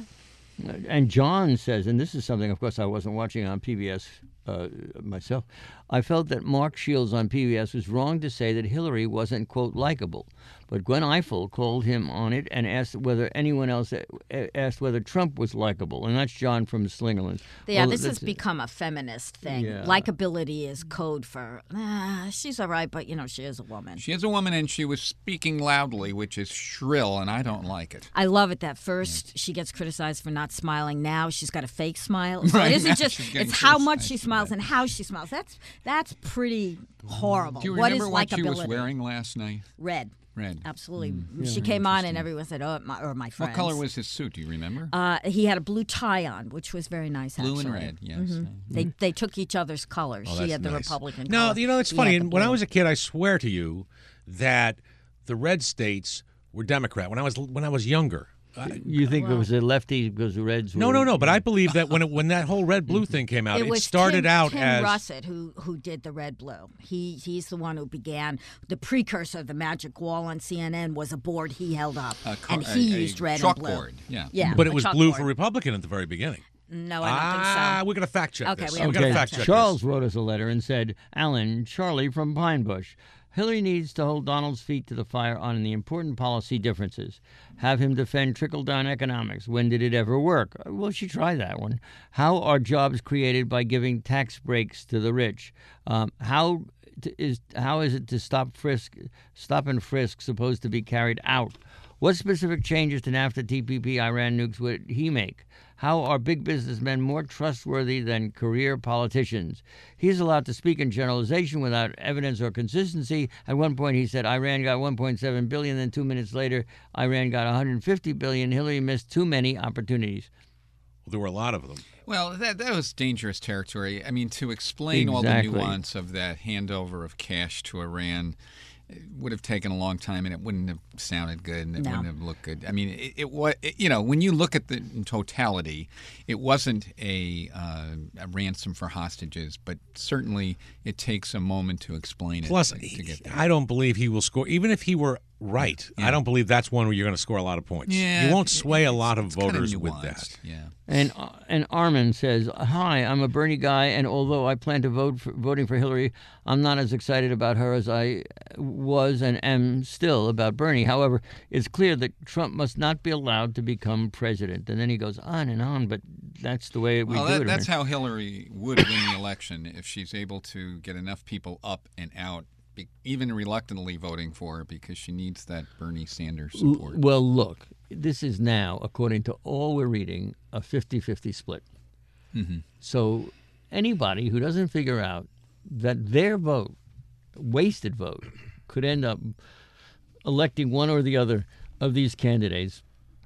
And John says, and this is something, of course, I wasn't watching on P B S uh, myself. I felt that Mark Shields on P B S was wrong to say that Hillary wasn't, quote, likable. But Gwen Eiffel called him on it and asked whether anyone else asked whether Trump was likable. And that's John from Slingerland. yeah, Well, this has that's- become a feminist thing. Yeah. Likability is code for, ah, she's all right, but, you know, she is a woman. She is a woman, and she was speaking loudly, which is shrill, and I don't like it. I love it that first she gets criticized for not smiling. Now she's got a fake smile. So Right, it now isn't just she's getting it's how much criticized she for smiles that. and how she smiles. That's that's pretty horrible. Do you what is remember what she was likability? wearing last night? Red. Red. Absolutely. She came on and everyone said, "Oh, my, or my friends." What color was his suit? Do you remember? Uh, he had a blue tie on, which was very nice. Blue and actually. red, yes. Mhm. They they took each other's colors. Oh, she that's had the nice. Republican. No, color. you know, it's He funny. had the When I blue. was a kid, I swear to you that the red states were Democrat. When I was when I was younger. I- You think it was a lefty because the Reds were... no, no, no. But I believe that when it, when that whole red blue thing came out, It it, was started Tim, out Tim as Russett who who did the red blue. He he's the one who began the precursor of the magic wall on C N N was a board he held up, A car- and he a- a used red and blue. chalkboard, yeah. Yeah, but a it was blue chalkboard. for Republican at the very beginning. No, I don't ah, think so. we're gonna fact check Okay, this. we have We're to gonna Okay, fact check Charles this. wrote us a letter and said, Alan, Charlie from Pine Bush. Hillary needs to hold Donald's feet to the fire on the important policy differences. Have him defend trickle-down economics. When did it ever work? Well, she tried that one. How are jobs created by giving tax breaks to the rich? Um, how t- is how is it to stop frisk, stop and frisk supposed to be carried out? What specific changes to NAFTA, T P P, Iran nukes would he make? How are big businessmen more trustworthy than career politicians? He's allowed to speak in generalization without evidence or consistency. At one point, he said Iran got one point seven billion dollars. Then two minutes later, Iran got one hundred fifty billion dollars. Hillary missed too many opportunities. Well, there were a lot of them. Well, that that was dangerous territory. I mean, to explain all Exactly. the nuance of that handover of cash to Iran it would have taken a long time, and it wouldn't have sounded good, and it No. wouldn't have looked good. I mean, it, it was you know when you look at the in totality, it wasn't a, uh, a ransom for hostages, but certainly it takes a moment to explain Plus, it to, to get there. I don't believe he will score. Even if he were right, Yeah. I don't believe that's one where you're going to score a lot of points. Yeah, you won't it- sway a it's- lot of it's kinda voters with nuanced, that. Yeah. And uh, and Armin says, "Hi, I'm a Bernie guy, and although I plan to vote for, voting for Hillary, I'm not as excited about her as I was and am still about Bernie. However, it's clear that Trump must not be allowed to become president." And then he goes on and on, but that's the way we Well, do that, it. that's here. how Hillary would win the election if she's able to get enough people up and out, be, even reluctantly voting for her because she needs that Bernie Sanders L- support. Well, look, this is now, according to all we're reading, a fifty-fifty split. Mm-hmm. So anybody who doesn't figure out that their vote, wasted vote, could end up electing one or the other of these candidates.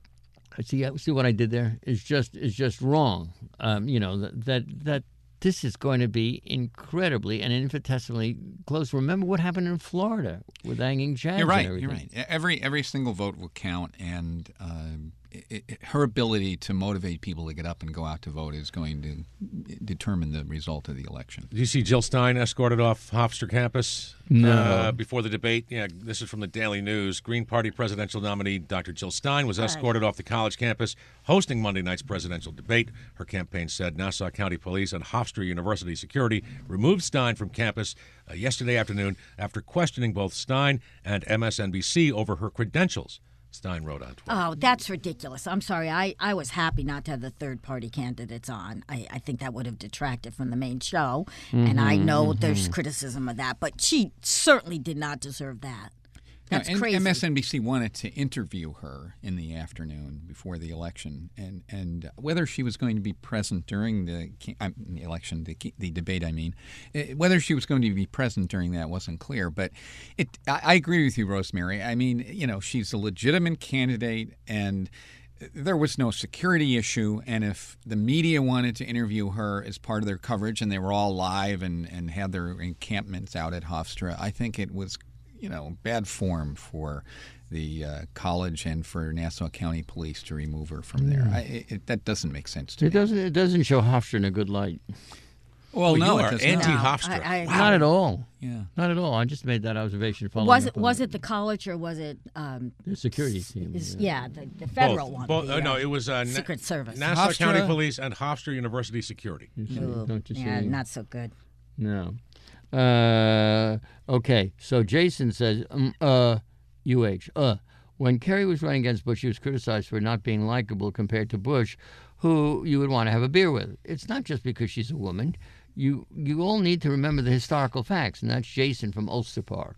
See, see what I did there is just is just wrong. Um, you know that that that this is going to be incredibly and infinitesimally close. Remember what happened in Florida with hanging chads. You're right. And You're everything. right. Every every single vote will count, and um, it, it, her ability to motivate people to get up and go out to vote is going to determine the result of the election. Did you see Jill Stein escorted off Hofstra campus No. uh, before the debate? Yeah, this is from the Daily News. Green Party presidential nominee Doctor Jill Stein was escorted off the college campus hosting Monday night's presidential debate. Her campaign said Nassau County Police and Hofstra University security removed Stein from campus uh, yesterday afternoon after questioning both Stein and M S N B C over her credentials. Stein wrote on Twitter. Oh, that's ridiculous. I'm sorry. I, I was happy not to have the third-party candidates on. I, I think that would have detracted from the main show, and I know there's criticism of that, but she certainly did not deserve that. That's No, and crazy. M S N B C wanted to interview her in the afternoon before the election, and, and whether she was going to be present during the, um, the election, the, the debate, I mean, eh, whether she was going to be present during that wasn't clear. But it, I, I agree with you, Rosemary. I mean, you know, she's a legitimate candidate, and there was no security issue, and if the media wanted to interview her as part of their coverage and they were all live and, and had their encampments out at Hofstra, I think it was, you know, bad form for the uh, college and for Nassau County Police to remove her from there. I, it, it, that doesn't make sense to It me. doesn't. It doesn't show Hofstra in a good light. Well, no, you it are does not. anti-Hofstra. No, I- I- Wow. Not at all. Yeah. Not at all. I just made that observation. following Was up it on was it the college or was it um, the security team? is, yeah. yeah the, the federal Both. one? Both- the, uh, no, uh, it was uh, Na- Secret Service. Nassau Hofstra- County Police and Hofstra University Security. You see, Ooh, don't you see? yeah, not so good. No. Uh, okay, so Jason says, um, uh, U H, uh, when Kerry was running against Bush, she was criticized for not being likable compared to Bush, who you would want to have a beer with. It's not just because she's a woman. You you all need to remember the historical facts, and that's Jason from Ulster Park.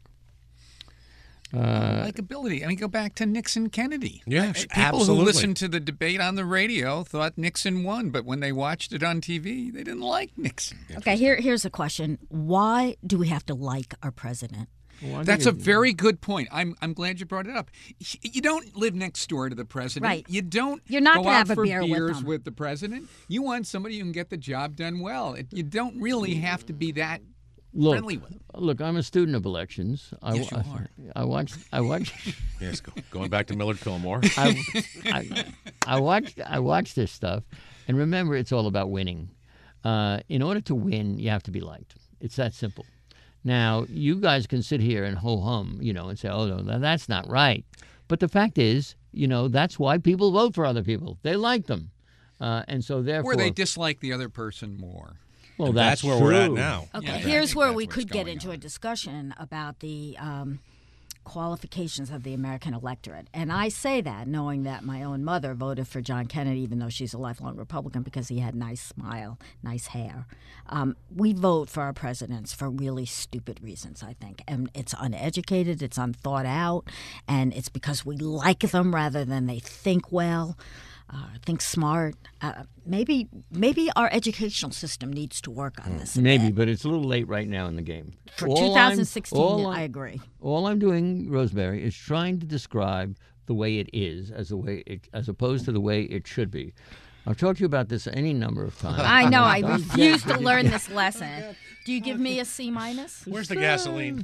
Uh, Likability. I mean, go back to Nixon Kennedy. Yeah, Uh, People absolutely. who listened to the debate on the radio thought Nixon won, but when they watched it on T V, they didn't like Nixon. Okay, here here's a question: why do we have to like our president? well, I think That's a it- very good point. I'm I'm glad you brought it up. You don't live next door to the president. Right. You don't You're not go gonna out have a for beer with beers them. with the president. You want somebody who can get the job done well. It, you don't really have to be that look, friendly with him. Look, I'm a student of elections. I, Yes, you I, are. I watched. I watched. Yes, go, going back to Millard Fillmore. I, I, I watched I watched this stuff, and remember, it's all about winning. Uh, in order to win, you have to be liked. It's that simple. Now, you guys can sit here and ho hum, you know, and say, "Oh no, tha- that's not right." But the fact is, you know, that's why people vote for other people. They like them, uh, and so therefore, Or they dislike the other person more. well, That's that's, where we're at true. now. Okay, Yeah, I here's think where that's we what's could get going into on. a discussion about the um, qualifications of the American electorate. And I say that knowing that my own mother voted for John Kennedy, even though she's a lifelong Republican, because he had nice smile, nice hair. Um, we vote for our presidents for really stupid reasons, I think. And it's uneducated, it's unthought out, and it's because we like them rather than they think well. Uh, think smart. Uh, maybe, maybe our educational system needs to work on this. a Maybe, bit. but it's a little late right now in the game. For All I'm- twenty sixteen, all I I'm- agree. All I'm doing, Rosemary, is trying to describe the way it is, as the way it, as opposed to the way it should be. I've talked to you about this any number of times. I know. I refuse to learn this lesson. Do you give me a C minus? Where's the gasoline?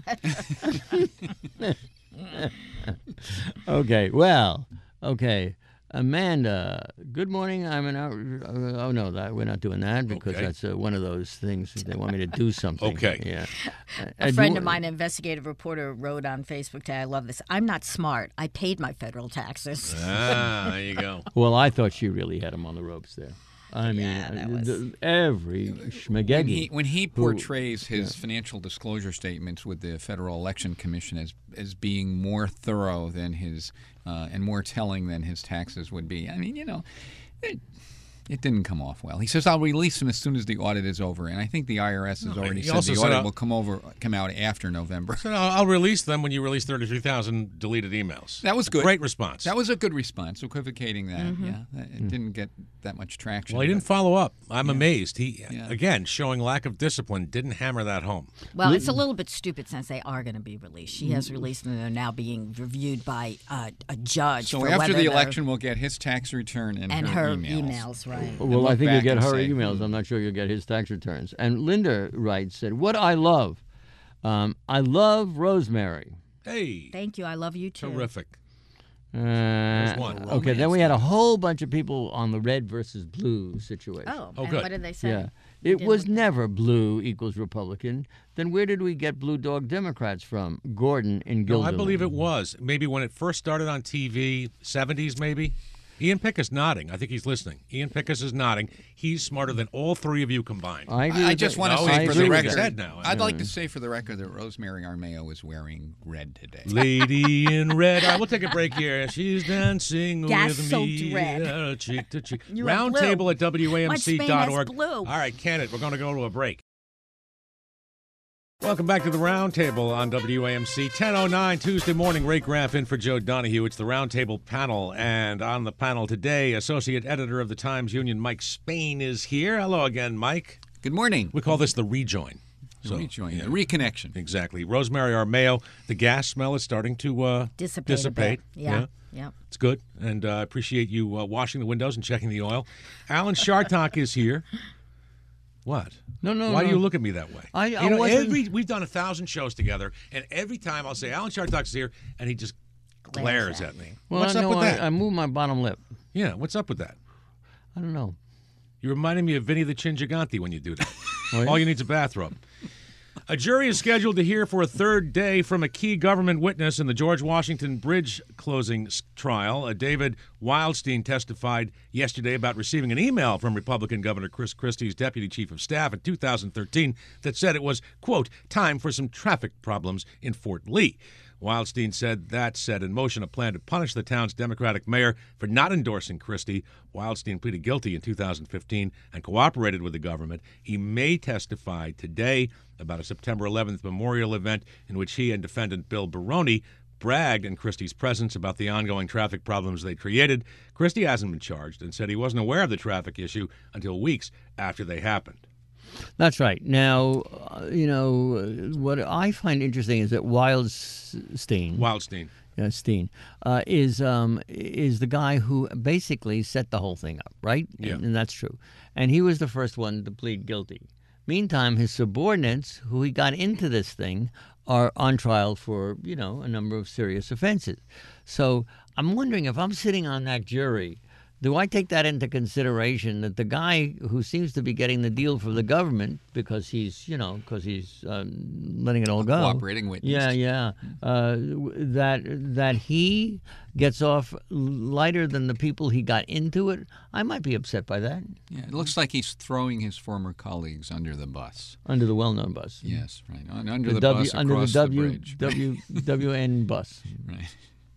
Okay, well, okay. Amanda, good morning. I'm an. Uh, oh no, that, we're not doing that because Okay. that's uh, one of those things that they want me to do something. Okay. Yeah. Uh, A do friend you- of mine, an investigative reporter, wrote on Facebook today, I love this. I'm not smart. I paid my federal taxes. Ah, there you go. Well, I thought she really had him on the ropes there. I mean, Yeah, that uh, was- the- every When schmagegi. he, when he who- portrays his financial disclosure statements with the Federal Election Commission as as being more thorough than his uh, and more telling than his taxes would be, I mean, you know, it, it didn't come off well. He says, "I'll release them as soon as the audit is over," and I think the I R S has No, already he said also the said, audit uh, will come over come out after November. So I'll, I'll release them when you release thirty-three thousand deleted emails. That was good. Great response. That was a good response, equivocating that. Mm-hmm. Yeah, that- it didn't get that much traction. well, he didn't but- follow up. I'm amazed. He Yeah. again showing lack of discipline. Didn't hammer that home. Well, it's a little bit stupid since they are going to be released. She has released them, and they're now being reviewed by uh, a judge. So for after whether the they're- election, we'll get his tax return and, and her, her emails. emails, right? Well, look I think you'll back get and her say, emails. I'm not sure you'll get his tax returns. And Linda writes, said, what I love, um, I love Rosemary. Hey, Thank you. I love you too. terrific. Uh, one. okay, then we had a whole bunch of people on the red versus blue situation. Oh, Oh, and good. what did they say? Yeah. You It didn't was look that- never blue equals Republican. Then where did we get blue dog Democrats from? Gordon in No, Guilderland. I believe it was. Maybe when it first started on T V, seventies maybe. Ian Pickus nodding. I think he's listening. Ian Pickus is nodding. He's smarter than all three of you combined. I, agree I with just that. want to No, say I for agree the with record, that. Said now. I'd like to say for the record that Rosemary Armeo is wearing red today. Lady in red. All right, we'll take a break here. She's dancing Gas with soaked me. red. uh, cheek to cheek. You are blue. Roundtable at W A M C My Spain dot has org. blue. All right, Kenneth, we're going to go to a break. Welcome back to the Roundtable on W A M C. ten oh nine Tuesday morning. Ray Graff in for Joe Donahue. It's the Roundtable panel. And on the panel today, Associate Editor of the Times-Union, Mike Spain, is here. Hello again, Mike. Good morning. We call this the rejoin. The So, rejoin, yeah. the reconnection. Exactly. Rosemary Armeo, the gas smell is starting to uh, Dissipate. a dissipate. bit. Yeah. Yeah. It's good. And I uh, appreciate you uh, washing the windows and checking the oil. Alan Shartok is here. What? No, no, Why no. do you look at me that way? I- you I know, wasn't- every we've done a thousand shows together, and every time I'll say Alan Shartok's here, and he just glares Glares at me. Well, what's I up know with I, that? I moved my bottom lip. Yeah, what's up with that? I don't know. You reminded me of Vinny the Chin Gigante when you do that. Oh, yeah? All you need is a bathrobe. A jury is scheduled to hear for a third day from a key government witness in the George Washington Bridge closing s- trial. Uh, David Wildstein testified yesterday about receiving an email from Republican Governor Chris Christie's deputy chief of staff in two thousand thirteen that said it was, quote, time for some traffic problems in Fort Lee. Wildstein said that set in motion a plan to punish the town's Democratic mayor for not endorsing Christie. Wildstein pleaded guilty in two thousand fifteen and cooperated with the government. He may testify today about a September eleventh memorial event in which he and defendant Bill Baroni bragged in Christie's presence about the ongoing traffic problems they created. Christie hasn't been charged and said he wasn't aware of the traffic issue until weeks after they happened. That's right. Now, uh, you know, uh, what I find interesting is that Wildstein, Wildstein. uh, Steen, uh, is um, is the guy who basically set the whole thing up, right? Yeah. And, and that's true. And he was the first one to plead guilty. Meantime, his subordinates, who he got into this thing, are on trial for, you know, a number of serious offenses. So I'm wondering if I'm sitting on that jury, do I take that into consideration that the guy who seems to be getting the deal for the government because he's, you know, because he's um, letting it all go, Cooperating witness. yeah, yeah, uh, w- that that he gets off lighter than the people he got into it? I might be upset by that. Yeah, it looks like he's throwing his former colleagues under the bus. Under the well-known bus, Yes, right. Un- Under the, W, bus under across the the, W bridge. W W N bus. Right.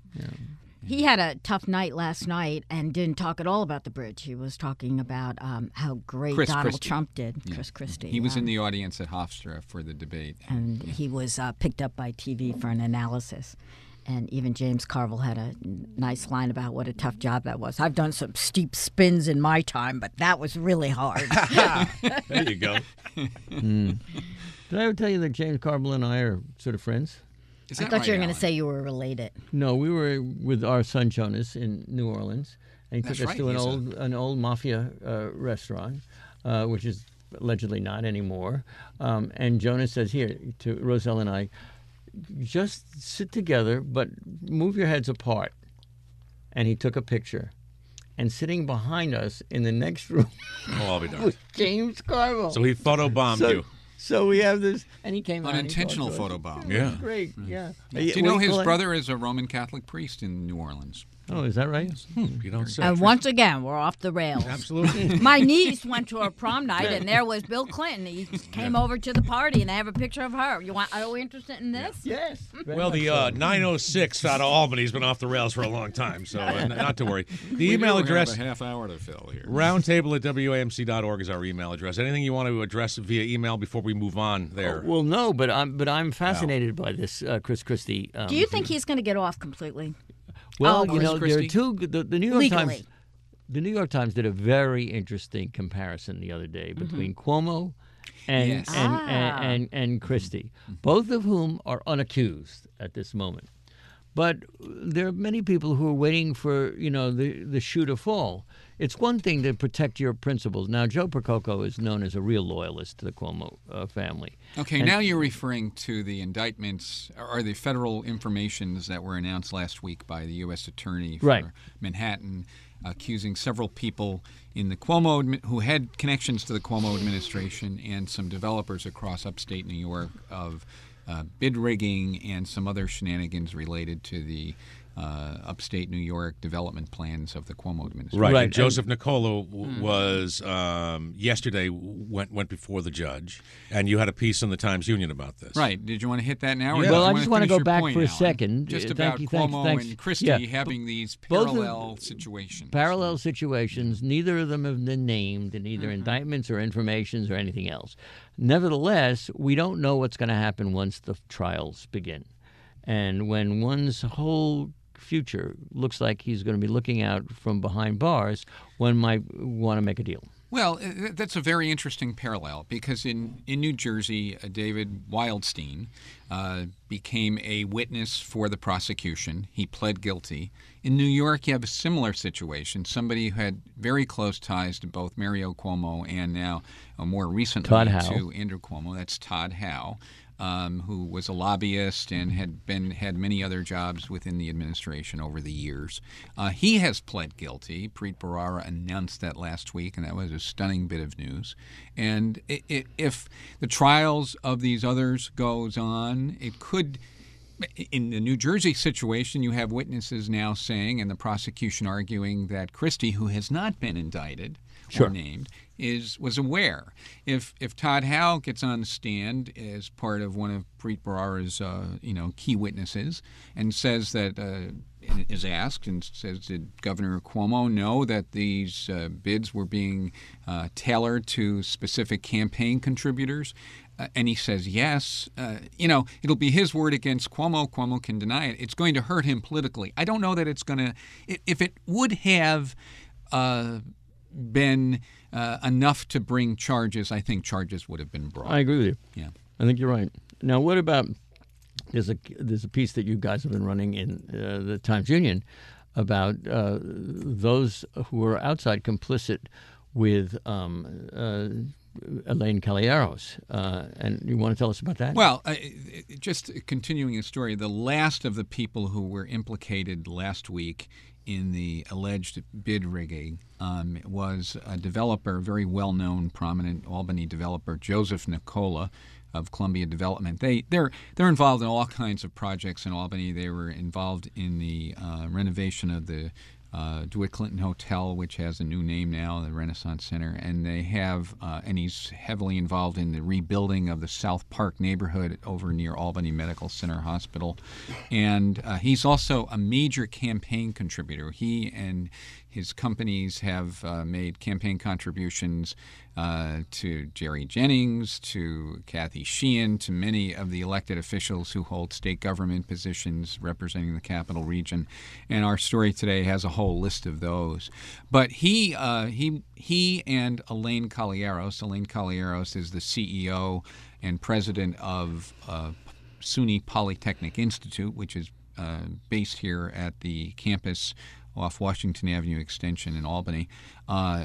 He had a tough night last night and didn't talk at all about the bridge. He was talking about um, how great Chris Donald Christie. Trump did. Yeah. Chris Christie. He was yeah. in the audience at Hofstra for the debate. and he was uh, picked up by T V for an analysis. And even James Carville had a nice line about what a tough job that was. I've done some steep spins in my time, but that was really hard. There you go. Did I ever tell you that James Carville and I are sort of friends? Is I that thought right, you were going to Alan? say you were related. No, we were with our son Jonas in New Orleans, and he That's took us right, to an he's a- old an old mafia uh, restaurant, uh, which is allegedly not anymore. Um, and Jonas says, "Here to Roselle and I, just sit together, but move your heads apart." And he took a picture, and sitting behind us in the next room Oh, I'll be darned. was James Carville. So he photobombed So- you. So we have this, and he came out. and he Unintentional talked to us. photobomb. Yeah. Great, yeah. Do you know his brother is a Roman Catholic priest in New Orleans? Oh, is that right? You don't say. And once again, we're off the rails. Absolutely. My niece went to a prom night, and there was Bill Clinton. He came over to the party, and they have a picture of her. You want? Are we interested in this? Yes. very Well, much the so. uh, nine oh six out of Albany's been off the rails for a long time, so uh, n- not to worry. The email address, Have a half hour to fill here. roundtable at W A M C dot org is our email address. Anything you want to address via email before we move on there? Well, no, but I'm but I'm fascinated by this uh, Chris Christie. Um, Do you think he's going to get off completely? Well, Oh, you Chris know, there are Christie? two. The, the New York Legally. Times. The New York Times did a very interesting comparison the other day between Cuomo and Yes. and, Ah. and, and and Christie, both of whom are unaccused at this moment. But there are many people who are waiting for, you know, the, the shoe to fall. It's one thing to protect your principles. Now, Joe Percoco is known as a real loyalist to the Cuomo uh, family. Okay, And- now you're referring to the indictments or the federal informations that were announced last week by the U S Attorney for Right. Manhattan, accusing several people in the Cuomo admi- who had connections to the Cuomo administration and some developers across upstate New York of uh, bid rigging and some other shenanigans related to the uh, upstate New York development plans of the Cuomo administration. Right. Right, And Joseph and- Nicolo w- was um, yesterday went went before the judge, and you had a piece in the Times Union about this. Right. Did you want to hit that now? Or Yeah. did Well, you I wanna just wanna finish go your back point, for a Alan? second. Just Uh, about thank you, thanks, Cuomo thanks. and Christie Yeah. having these Both of- parallel situations. Parallel situations. Neither of them have been named in either indictments or informations or anything else. Nevertheless, we don't know what's going to happen once the trials begin. And when one's whole future looks like he's going to be looking out from behind bars, one might want to make a deal. Well, uh, that's a very interesting parallel because in, in New Jersey, uh, David Wildstein uh, became a witness for the prosecution. He pled guilty. In New York, you have a similar situation. Somebody who had very close ties to both Mario Cuomo and now, uh, more recently, Todd Howe. to Andrew Cuomo. That's Todd Howe. Um, who was a lobbyist and had been had many other jobs within the administration over the years. Uh, he has pled guilty. Preet Bharara announced that last week, and that was a stunning bit of news. And i i if the trials of these others goes on, it could. In the New Jersey situation, you have witnesses now saying, and the prosecution arguing, that Christie, who has not been indicted Sure. or named, is was aware. If if Todd Howe gets on the stand as part of one of Preet Bharara's uh, you know key witnesses and says that uh, is asked and says, did Governor Cuomo know that these uh, bids were being uh, tailored to specific campaign contributors? Uh, and he says yes. Uh, you know, it'll be his word against Cuomo. Cuomo can deny it. It's going to hurt him politically. I don't know that it's going to. If it would have uh, been uh, enough to bring charges, I think charges would have been brought. I agree with you. Yeah. I think you're right. Now, what about there's a there's a piece that you guys have been running in uh, the Times Union about uh, those who are outside complicit with um, uh, Elaine Caballeros, uh, and you want to tell us about that? Well, uh, just continuing the story, the last of the people who were implicated last week in the alleged bid rigging um, was a developer, a very well-known, prominent Albany developer, Joseph Nicola of Columbia Development. They they're they're involved in all kinds of projects in Albany. They were involved in the uh, renovation of the Uh, DeWitt Clinton Hotel, which has a new name now, the Renaissance Center, and they have, uh, and he's heavily involved in the rebuilding of the South Park neighborhood over near Albany Medical Center Hospital, and uh, he's also a major campaign contributor. He and his companies have uh, made campaign contributions uh, to Jerry Jennings, to Kathy Sheehan, to many of the elected officials who hold state government positions representing the capital region. And our story today has a whole list of those. But he uh, he he and Elaine Caballeros, Elaine Caballeros is the C E O and president of uh, SUNY Polytechnic Institute, which is uh, based here at the campus off Washington Avenue Extension in Albany. Uh,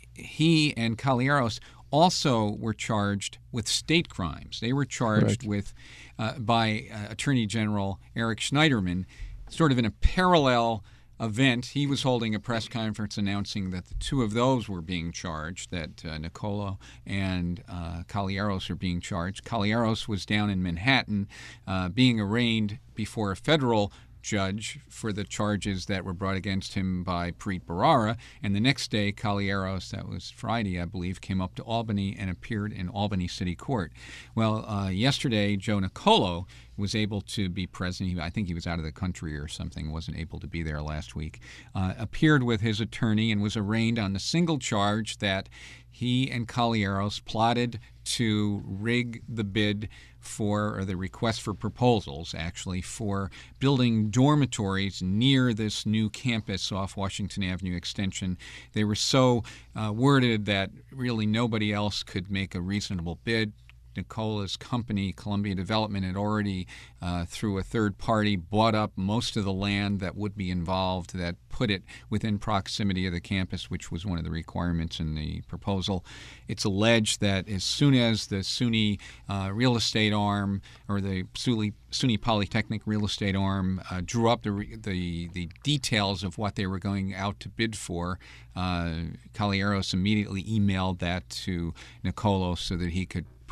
he and Caballeros also were charged with state crimes. They were charged Correct. with uh, by uh, Attorney General Eric Schneiderman, sort of in a parallel event. He was holding a press conference announcing that the two of those were being charged, that uh, Nicola and uh, Caballeros are being charged. Caballeros was down in Manhattan uh, being arraigned before a federal judge for the charges that were brought against him by Preet Bharara. And the next day, Caballeros, that was Friday, I believe, came up to Albany and appeared in Albany City Court. Well, uh, yesterday, Joe Nicolo was able to be present. He, I think he was out of the country or something, wasn't able to be there last week. Uh, appeared with his attorney and was arraigned on the single charge that he and Caballeros plotted to rig the bid for, or the request for proposals, actually, for building dormitories near this new campus off Washington Avenue Extension. They were so uh, worded that really nobody else could make a reasonable bid. Nicola's company, Columbia Development, had already, uh, through a third party, bought up most of the land that would be involved, that put it within proximity of the campus, which was one of the requirements in the proposal. It's alleged that as soon as the SUNY uh, real estate arm, or the SUNY, SUNY Polytechnic real estate arm, uh, drew up the, the the details of what they were going out to bid for, uh, Caballeros immediately emailed that to Nicolo so that he could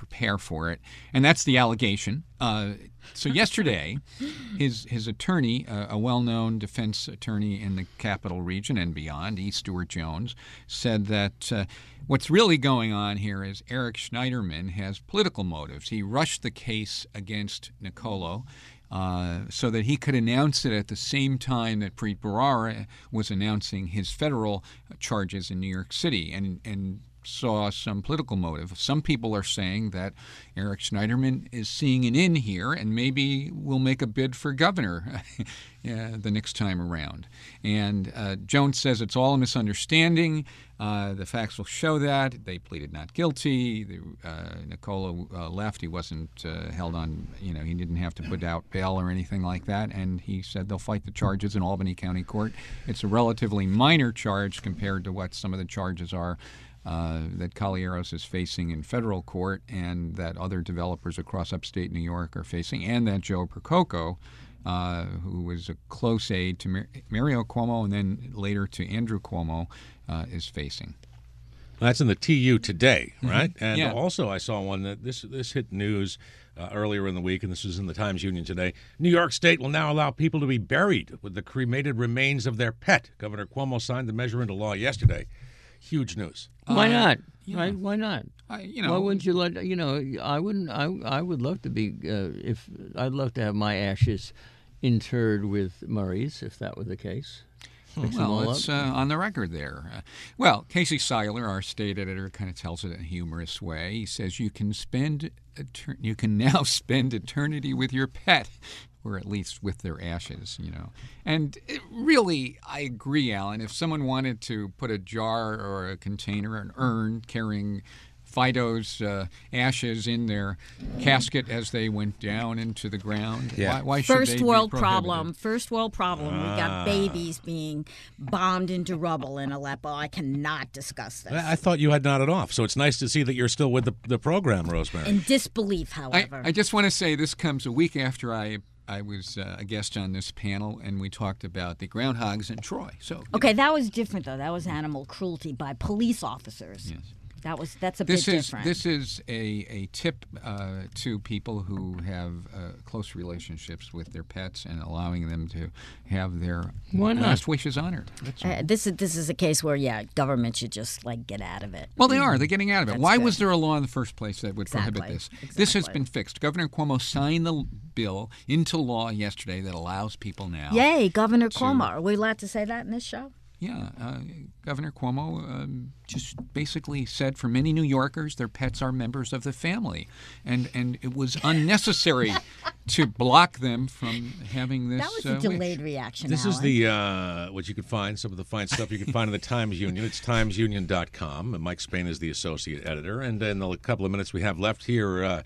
prepare for it, and that's the allegation. Uh, so yesterday, his his attorney, uh, a well-known defense attorney in the Capital Region and beyond, E. Stuart Jones, said that uh, what's really going on here is Eric Schneiderman has political motives. He rushed the case against Nicolo uh, so that he could announce it at the same time that Preet Bharara was announcing his federal charges in New York City, and and saw some political motive. Some people are saying that Eric Schneiderman is seeing an in here and maybe will make a bid for governor uh, the next time around. And uh, Jones says it's all a misunderstanding. Uh, the facts will show that. They pleaded not guilty. The, uh, Nicolo uh, left. He wasn't uh, held on, you know, he didn't have to put out bail or anything like that. And he said they'll fight the charges in Albany County Court. It's a relatively minor charge compared to what some of the charges are Uh, that Colieros is facing in federal court and that other developers across upstate New York are facing, and that Joe Percoco, uh, who was a close aide to Mar- Mario Cuomo and then later to Andrew Cuomo, uh, is facing. That's in the T U today, right? Mm-hmm. And Yeah. also I saw one that this this hit news uh, earlier in the week, and this is in the Times Union today. New York State will now allow people to be buried with the cremated remains of their pet. Governor Cuomo signed the measure into law yesterday. Huge news. Why Uh, not? yeah. Right? Why not? I, you know, Why wouldn't you let you know? I wouldn't. I I would love to be. Uh, if I'd love to have my ashes interred with Murray's, if that were the case. Mix them all well, it's up. uh, on the record there. Uh, well, Casey Seiler, our state editor, kind of tells it in a humorous way. He says you can spend, etern- you can now spend eternity with your pet, or at least with their ashes, you know. And it really, I agree, Alan. If someone wanted to put a jar or a container, an urn carrying Fido's uh, ashes in their casket as they went down into the ground, Yeah. why, why should First they be world prohibited? problem. First world problem. We got babies being bombed into rubble in Aleppo. I cannot discuss this. I I thought you had nodded off, so it's nice to see that you're still with the, the program, Rosemary. In disbelief, I, however. I just want to say this comes a week after I I was uh, a guest on this panel, and we talked about the groundhogs in Troy. So okay, that was different though. That was animal cruelty by police officers. Yes. That was that's a this bit is different. this is a, a tip uh, to people who have uh, close relationships with their pets and allowing them to have their Why not? last wishes honored. That's all. Uh, this is this is a case where yeah, government should just like get out of it. Well, they are. They're getting out of it. That's Why good. was there a law in the first place that would Exactly. prohibit this? This has Exactly. been fixed. Governor Cuomo signed the bill into law yesterday that allows people now. Yay, Governor Cuomo. Are we allowed to say that in this show? Yeah, uh, Governor Cuomo um, just basically said for many New Yorkers, their pets are members of the family, and and it was unnecessary to block them from having this. That was a uh, delayed wish. reaction. This is Alan. the uh, what you can find, some of the fine stuff you can find in the Times Union. It's times union dot com. And Mike Spain is the associate editor. And in the couple of minutes we have left here, uh,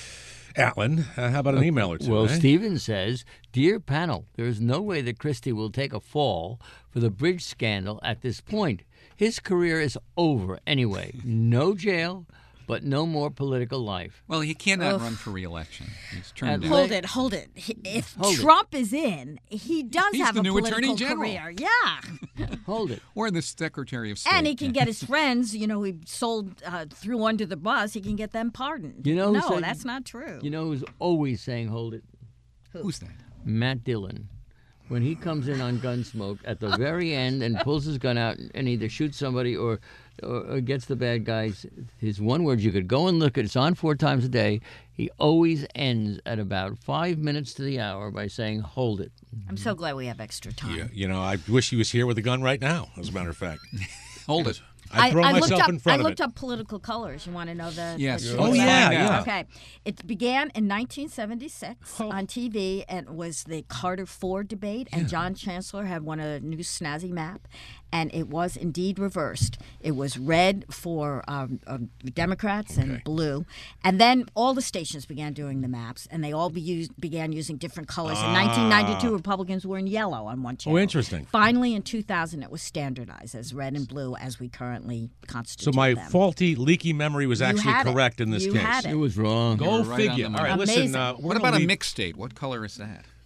Alan, uh, how about an email or two? Well, eh? Stephen says, "Dear panel, there is no way that Christie will take a fall for the bridge scandal at this point. His career is over anyway. No jail, but no more political life." Well, he cannot Ugh. run for re-election. He's turned At down. Hold it, hold it. He- If Hold it. Trump is in, he does He's have the a new political Attorney General. career. Yeah. Hold it. Or the Secretary of State. And he can get his friends, you know, he sold uh, threw under the bus, he can get them pardoned. You know who no, said- that's not true. You know who's always saying hold it? Who's that? Matt Dillon. When he comes in on Gunsmoke at the very end and pulls his gun out and either shoots somebody or, or, or gets the bad guys, his one word, you could go and look at it, it's on four times a day. He always ends at about five minutes to the hour by saying, hold it. I'm so glad we have extra time. Yeah, you know, I wish he was here with a gun right now, as a matter of fact. Hold it. I'd throw I myself looked up, in front I of looked it. up political colors. You want to know the? Yes. the- Oh, the- yeah, find yeah. out. Okay. It began in nineteen seventy-six Oh. on T V and was the Carter Ford debate, and John Chancellor had won a new snazzy map, and it was indeed reversed. It was red for um, um, Democrats Okay. and blue, and then all the stations began doing the maps, and they all be used, began using different colors. In nineteen ninety-two, Republicans were in yellow on one channel. Ah. Oh, interesting. Finally, in two thousand, it was standardized as red and blue as we currently constitute So my them. faulty, leaky memory was You actually had it. correct in this You case. had It was wrong. Go You're right on figure. the All money. right, listen. Amazing. Uh, we're What gonna about a leave- mixed state? What color is that?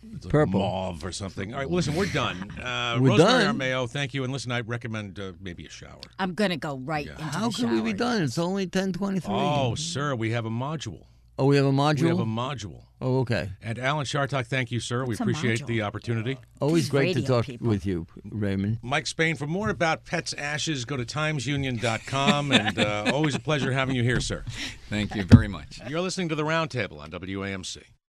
It's like Purple. mauve or something. All right, well, listen, we're done. Uh, We're Rosemary done? Armao, thank you. And listen, I recommend uh, maybe a shower. I'm going to go right Yeah. into How the could we be shower. done? It's only ten twenty-three. Oh, sir, we have a module. Oh, we have a module? We have a module. Oh, okay. And Alan Shartok, thank you, sir. We What's a appreciate module? the opportunity. Always These great to radio talk people. with you, Raymond. Mike Spain, for more about Pets Ashes, go to times union dot com. And uh, always a pleasure having you here, sir. Thank you very much. You're listening to The Roundtable on W A M C.